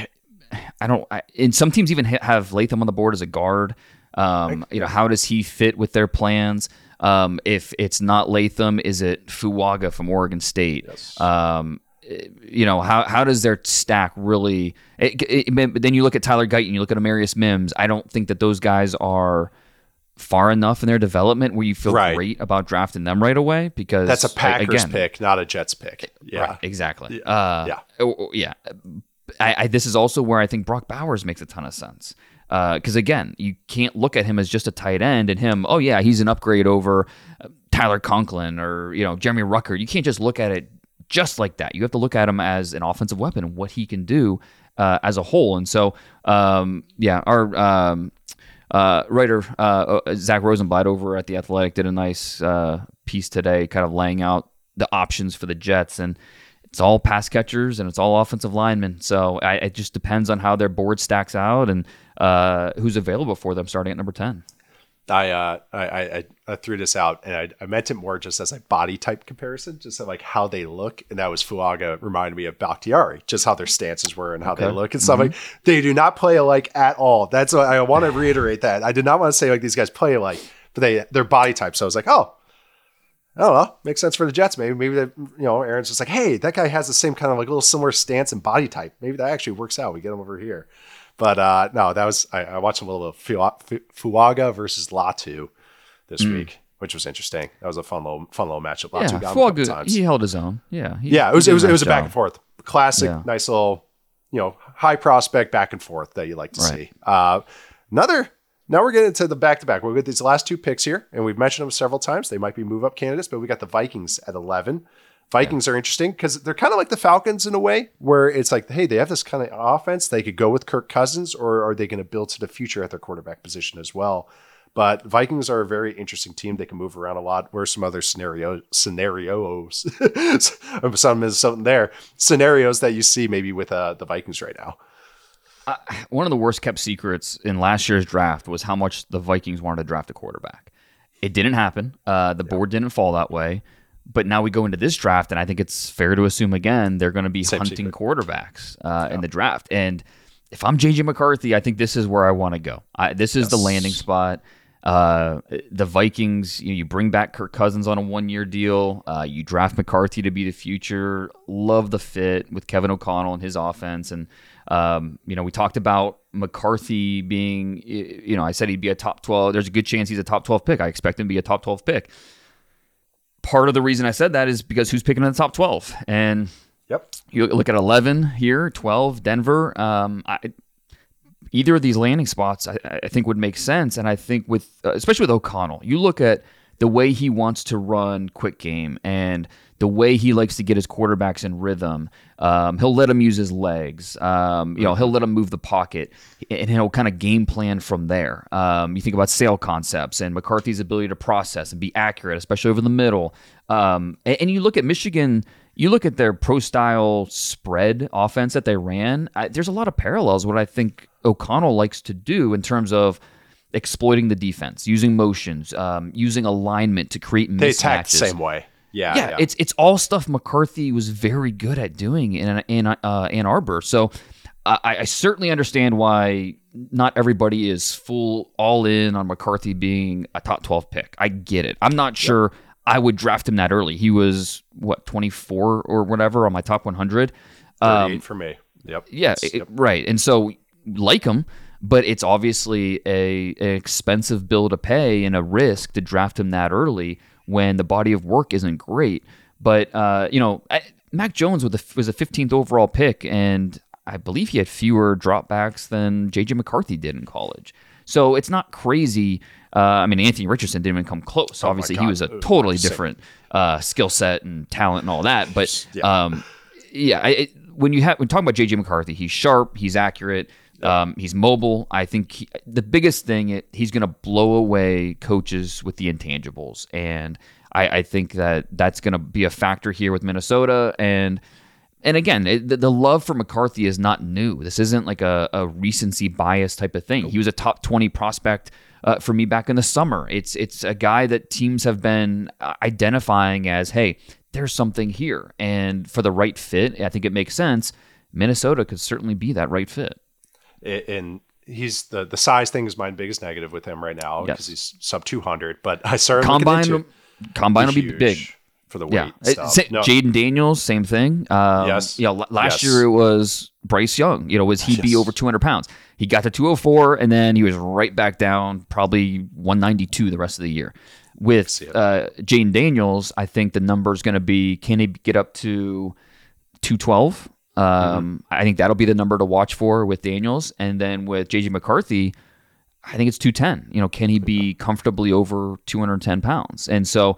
Speaker 4: in some teams even have Latham on the board as a guard. How does he fit with their plans? If it's not Latham, is it Fuaga from Oregon State?
Speaker 3: Yes.
Speaker 4: How does their stack really? Then you look at Tyler Guyton, you look at Amarius Mims. I don't think that those guys are far enough in their development where you feel great about drafting them right away, because
Speaker 3: that's a Packers pick, not a Jets pick. Yeah,
Speaker 4: right, exactly. This is also where I think Brock Bowers makes a ton of sense. Because again, you can't look at him as just a tight end and him, he's an upgrade over Tyler Conklin or Jeremy Rucker. You can't just look at it just like that. You have to look at him as an offensive weapon and what he can do as a whole. And so, our writer Zach Rosenblatt over at The Athletic did a nice piece today, kind of laying out the options for the Jets, and it's all pass catchers and it's all offensive linemen. So it just depends on how their board stacks out and who's available for them starting at number 10.
Speaker 3: I threw this out, and I meant it more just as a body type comparison, just like how they look. And that was Fuaga reminded me of Bakhtiari, just how their stances were and how they look and stuff. Like they do not play alike at all. That's what I want to reiterate. That I did not want to say like these guys play alike, but they're body types. So I was like, I don't know. Makes sense for the Jets. Maybe that, Aaron's just like, hey, that guy has the same kind of like little similar stance and body type. Maybe that actually works out. We get him over here. But no, that was, I watched a little of Fuaga versus Latu this week, which was interesting. That was a fun little matchup. Latu got him a couple times.
Speaker 4: He held his own. Yeah.
Speaker 3: It was a back and forth. Classic, nice little, high prospect back and forth that you like to see. Now we're getting into the back-to-back. We'll get these last 2 picks here, and we've mentioned them several times. They might be move-up candidates, but we got the Vikings at 11. Vikings are interesting because they're kind of like the Falcons in a way, where it's like, hey, they have this kind of offense. They could go with Kirk Cousins, or are they going to build to the future at their quarterback position as well? But Vikings are a very interesting team. They can move around a lot. Where are some other scenarios? Scenarios that you see maybe with the Vikings right now?
Speaker 4: One of the worst kept secrets in last year's draft was how much the Vikings wanted to draft a quarterback. It didn't happen. The board didn't fall that way. But now we go into this draft, and I think it's fair to assume, again, they're going to be hunting quarterbacks in the draft. And if I'm J.J. McCarthy, I think this is where I want to go. This is the landing spot. The Vikings, you bring back Kirk Cousins on a 1-year deal. You draft McCarthy to be the future. Love the fit with Kevin O'Connell and his offense. And, we talked about McCarthy being, I said he'd be a top 12. There's a good chance he's a top 12 pick. I expect him to be a top 12 pick. Part of the reason I said that is because who's picking in the top 12? And you look at 11 here, 12, Denver. Either of these landing spots, I think, would make sense. And I think especially with O'Connell, you look at the way he wants to run quick game and the way he likes to get his quarterbacks in rhythm. He'll let him use his legs. He'll let him move the pocket, and he'll kind of game plan from there. You think about sail concepts and McCarthy's ability to process and be accurate, especially over the middle. And you look at Michigan. You look at their pro-style spread offense that they ran, there's a lot of parallels what I think O'Connell likes to do in terms of exploiting the defense, using motions, using alignment to create mismatches.
Speaker 3: They attack the same way. Yeah.
Speaker 4: It's all stuff McCarthy was very good at doing in Ann Arbor. So I certainly understand why not everybody is all in on McCarthy being a top 12 pick. I get it. I'm not sure I would draft him that early. He was 24 or whatever on my top 100.
Speaker 3: 38 for me. Yep.
Speaker 4: Yeah, right. And so like him, but it's obviously an expensive bill to pay and a risk to draft him that early when the body of work isn't great. But Mac Jones was a 15th overall pick, and I believe he had fewer dropbacks than J.J. McCarthy did in college. So it's not crazy. Anthony Richardson didn't even come close. Obviously, he was a totally different skill set and talent and all that. But when talking about J.J. McCarthy, he's sharp, he's accurate, he's mobile. I think the biggest thing, he's going to blow away coaches with the intangibles. And I think that's going to be a factor here with Minnesota. And again, the love for McCarthy is not new. This isn't like a recency bias type of thing. He was a top 20 prospect for me back in the summer. It's a guy that teams have been identifying as, hey, there's something here. And for the right fit, I think it makes sense. Minnesota could certainly be that right fit.
Speaker 3: And he's the size thing is my biggest negative with him right now because he's sub 200. But I started
Speaker 4: Combine will be big
Speaker 3: for the weight.
Speaker 4: Jaden Daniels, same thing. Last year it was Bryce Young. Was he be over 200 pounds? He got to 204, and then he was right back down, probably 192 the rest of the year. With Jaden Daniels, I think the number is going to be, can he get up to 212? I think that'll be the number to watch for with Daniels. And then with J.J. McCarthy, I think it's 210. Can he be comfortably over 210 pounds? And so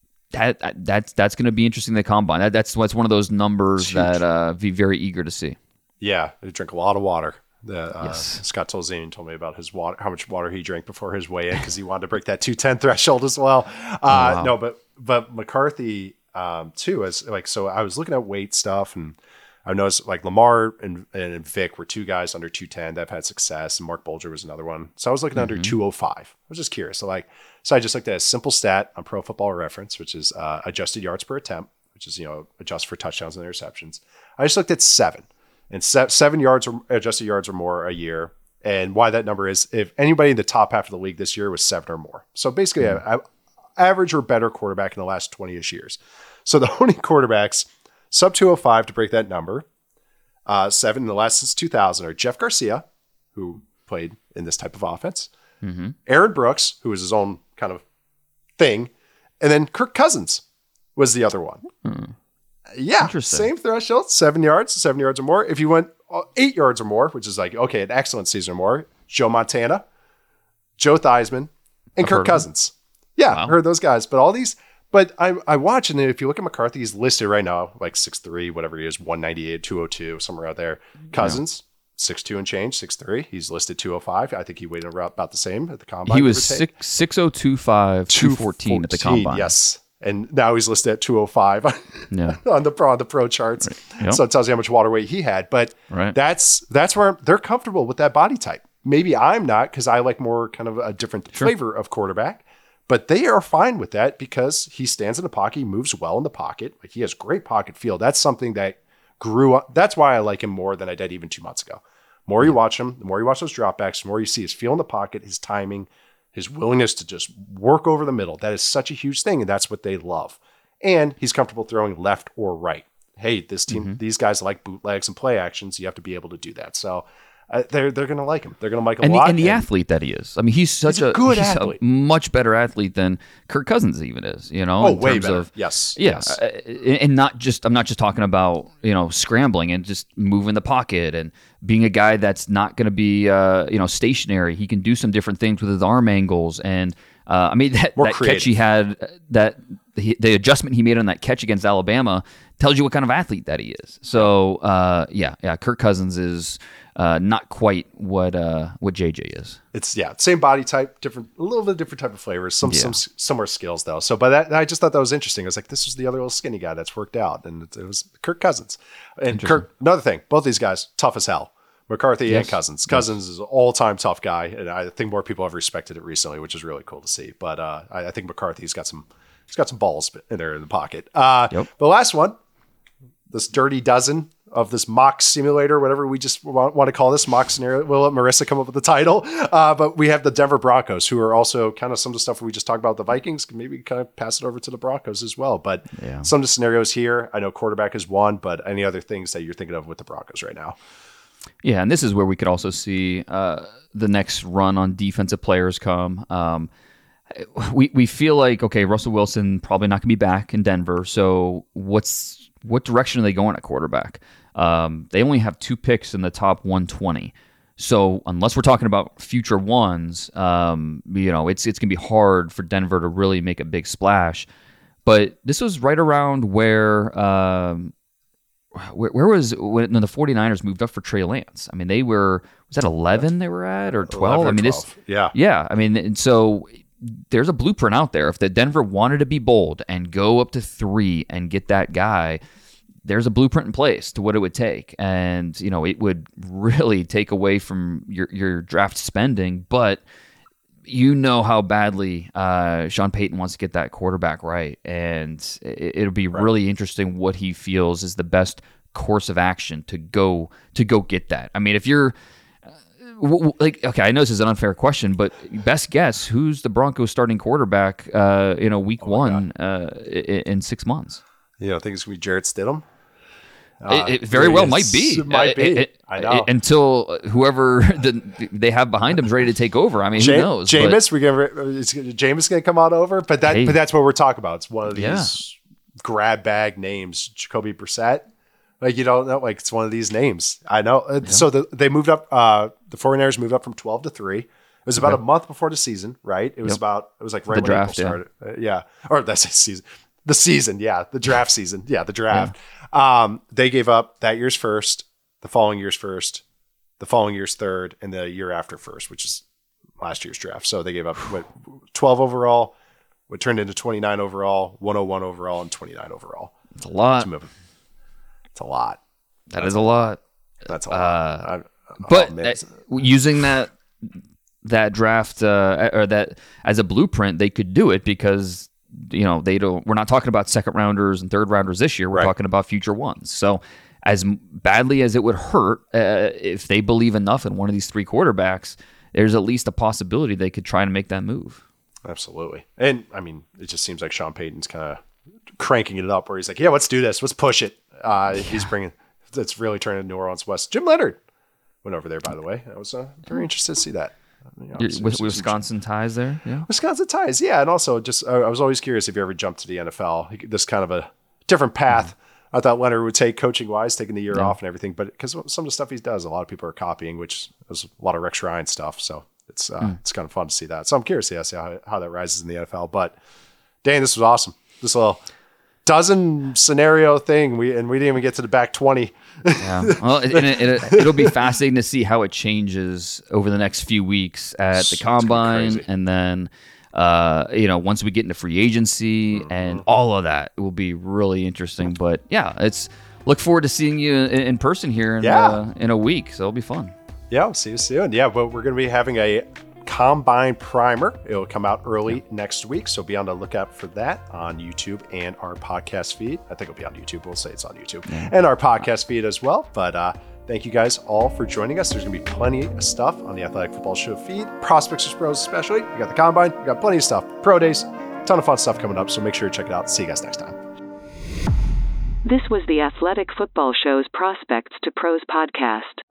Speaker 4: that's going to be interesting in the combine. That's one of those numbers that I'd be very eager to see. Yeah,
Speaker 3: they drink a lot of water. Scott Tolzien told me about his water, how much water he drank before his weigh-in because he wanted to break that 210 threshold as well. Wow. No, but McCarthy too. So I was looking at weight stuff, and I noticed like Lamar and Vic were two guys under 210 that have had success, and Mark Bulger was another one. So I was looking under 205. I was just curious. So I just looked at a simple stat on Pro Football Reference, which is adjusted yards per attempt, which is adjust for touchdowns and interceptions. I just looked at 7. And 7 yards or adjusted yards or more a year. And why that number is, if anybody in the top half of the league this year was 7 or more. So basically, average or better quarterback in the last 20-ish years. So the only quarterbacks sub 205 to break that number, 7 in the last since 2000 are Jeff Garcia, who played in this type of offense, Aaron Brooks, who was his own kind of thing, and then Kirk Cousins was the other one. Yeah, same threshold, 7 yards or more. If you went 8 yards or more, which is an excellent season or more, Joe Montana, Joe Theismann, and Kirk Cousins. Yeah, wow. I heard those guys. But all these, I watch, and if you look at McCarthy, he's listed right now, 6'3", whatever he is, 198, 202, somewhere out there. Cousins, 6'2" and change, 6'3". He's listed 205. I think he weighed about the same at the combine.
Speaker 4: He was 6'0", 214 at the combine.
Speaker 3: Yes. And now he's listed at 205 on the pro charts. Right. Yep. So it tells you how much water weight he had. But that's where they're comfortable with that body type. Maybe I'm not, because I like more kind of a different flavor of quarterback. But they are fine with that because he stands in the pocket. He moves well in the pocket. He has great pocket feel. That's something that grew up. That's why I like him more than I did even 2 months ago. The more you watch him, the more you watch those dropbacks, the more you see his feel in the pocket, his timing, his willingness to just work over the middle. That is such a huge thing, and that's what they love. And he's comfortable throwing left or right. Hey, this team, these guys like bootlegs and play actions. You have to be able to do that. So they're going to like him. They're going to like him a lot.
Speaker 4: And the athlete that he is. I mean, he's a good athlete. A much better athlete than Kirk Cousins even is, you know?
Speaker 3: Way better. Yes.
Speaker 4: And I'm not just talking about, scrambling and just moving the pocket and being a guy that's not going to be, stationary. He can do some different things with his arm angles. And that catch he had, the adjustment he made on that catch against Alabama tells you what kind of athlete that he is. So, Kirk Cousins is not quite what JJ is.
Speaker 3: It's same body type, a little bit different type of flavors, some similar skills though. So by that, I just thought that was interesting. I was like, this was the other little skinny guy that's worked out, and it was Kirk Cousins. And Kirk, another thing, both these guys tough as hell. McCarthy and Cousins. Cousins is an all-time tough guy, and I think more people have respected it recently, which is really cool to see. But I think McCarthy's got some balls in there in the pocket. The last one, this dirty dozen of this mock simulator, whatever we just want to call this mock scenario. We'll let Marissa come up with the title. But we have the Denver Broncos, who are also kind of some of the stuff we just talked about with the Vikings. Maybe kind of pass it over to the Broncos as well. But some of the scenarios here, I know quarterback is one, but any other things that you're thinking of with the Broncos right now?
Speaker 4: Yeah, and this is where we could also see the next run on defensive players come. We feel like, okay, Russell Wilson probably not going to be back in Denver, so what direction are they going at quarterback? They only have 2 picks in the top 120. So unless we're talking about future ones, it's going to be hard for Denver to really make a big splash. But this was right around where was when the 49ers moved up for Trey Lance? I mean, was that 11 they were at, or 12?
Speaker 3: 11 or 12.
Speaker 4: Yeah. I mean, and so there's a blueprint out there. If the Denver wanted to be bold and go up to 3 and get that guy, there's a blueprint in place to what it would take. And, it would really take away from your draft spending, but how badly Sean Payton wants to get that quarterback right. And it'll be really interesting what he feels is the best course of action to go get that. I mean, if you're I know this is an unfair question, but best guess, who's the Broncos starting quarterback week 1 in 6 months?
Speaker 3: I think it's going to be Jarrett Stidham.
Speaker 4: It very well might be.
Speaker 3: It might be. I know.
Speaker 4: Until whoever they have behind him is ready to take over. I mean, who knows?
Speaker 3: Jameis, Jameis going to come on over, but that's what we're talking about. It's one of these grab bag names, Jacoby Brissett. Like, you don't know, like, it's one of these names. I know. Yeah. So they moved up. The 49ers moved up from 12 to 3. It was about a month before the season, right? It was it was like right
Speaker 4: the
Speaker 3: when
Speaker 4: draft
Speaker 3: April started. Or that's the season. The season, the draft season. Yeah, the draft. They gave up that year's first, the following year's first, the following year's third, and the year after first, which is last year's draft. So they gave up 12 overall, what turned into 29 overall, 101 overall, and 29 overall.
Speaker 4: It's a lot.
Speaker 3: It's a lot.
Speaker 4: That is a lot.
Speaker 3: That's a lot.
Speaker 4: But using that draft or that as a blueprint, they could do it because we're not talking about second rounders and third rounders this year. We're talking about future ones. So as badly as it would hurt, if they believe enough in one of these 3 quarterbacks, there's at least a possibility they could try to make that move.
Speaker 3: Absolutely. And I mean, it just seems like Sean Payton's kind of cranking it up where he's like, yeah, let's do this. Let's push it. He's bringing, it's really turning New Orleans West. Jim Leonard went over there, by the way. I was very interested to see that.
Speaker 4: With Wisconsin ties there? Yeah.
Speaker 3: Wisconsin ties, yeah. And also, just I was always curious if you ever jumped to the NFL, this kind of a different path I thought Leonard would take coaching-wise, taking the year off and everything. But because some of the stuff he does, a lot of people are copying, which is a lot of Rex Ryan stuff. So it's kind of fun to see that. So I'm curious to see how that rises in the NFL. But, Dan, this was awesome. This little dozen scenario thing, we didn't even get to the back 20.
Speaker 4: Yeah, well, it'll be fascinating to see how it changes over the next few weeks at the combine, and then once we get into free agency and all of that, it will be really interesting. But it's look forward to seeing you in person here in a week, so it'll be fun. Yeah,
Speaker 3: I'll see you soon. Yeah, but we're going to be having a Combine Primer. It'll come out early next week, so be on the lookout for that on YouTube and our podcast feed. I think it'll be on YouTube. We'll say it's on YouTube and our podcast feed as well. But Thank you guys all for joining us. There's going to be plenty of stuff on the Athletic Football Show feed. Prospects for Pros especially. We got the Combine. We got plenty of stuff. Pro days. Ton of fun stuff coming up, so make sure to check it out. See you guys next time.
Speaker 2: This was the Athletic Football Show's Prospects to Pros podcast.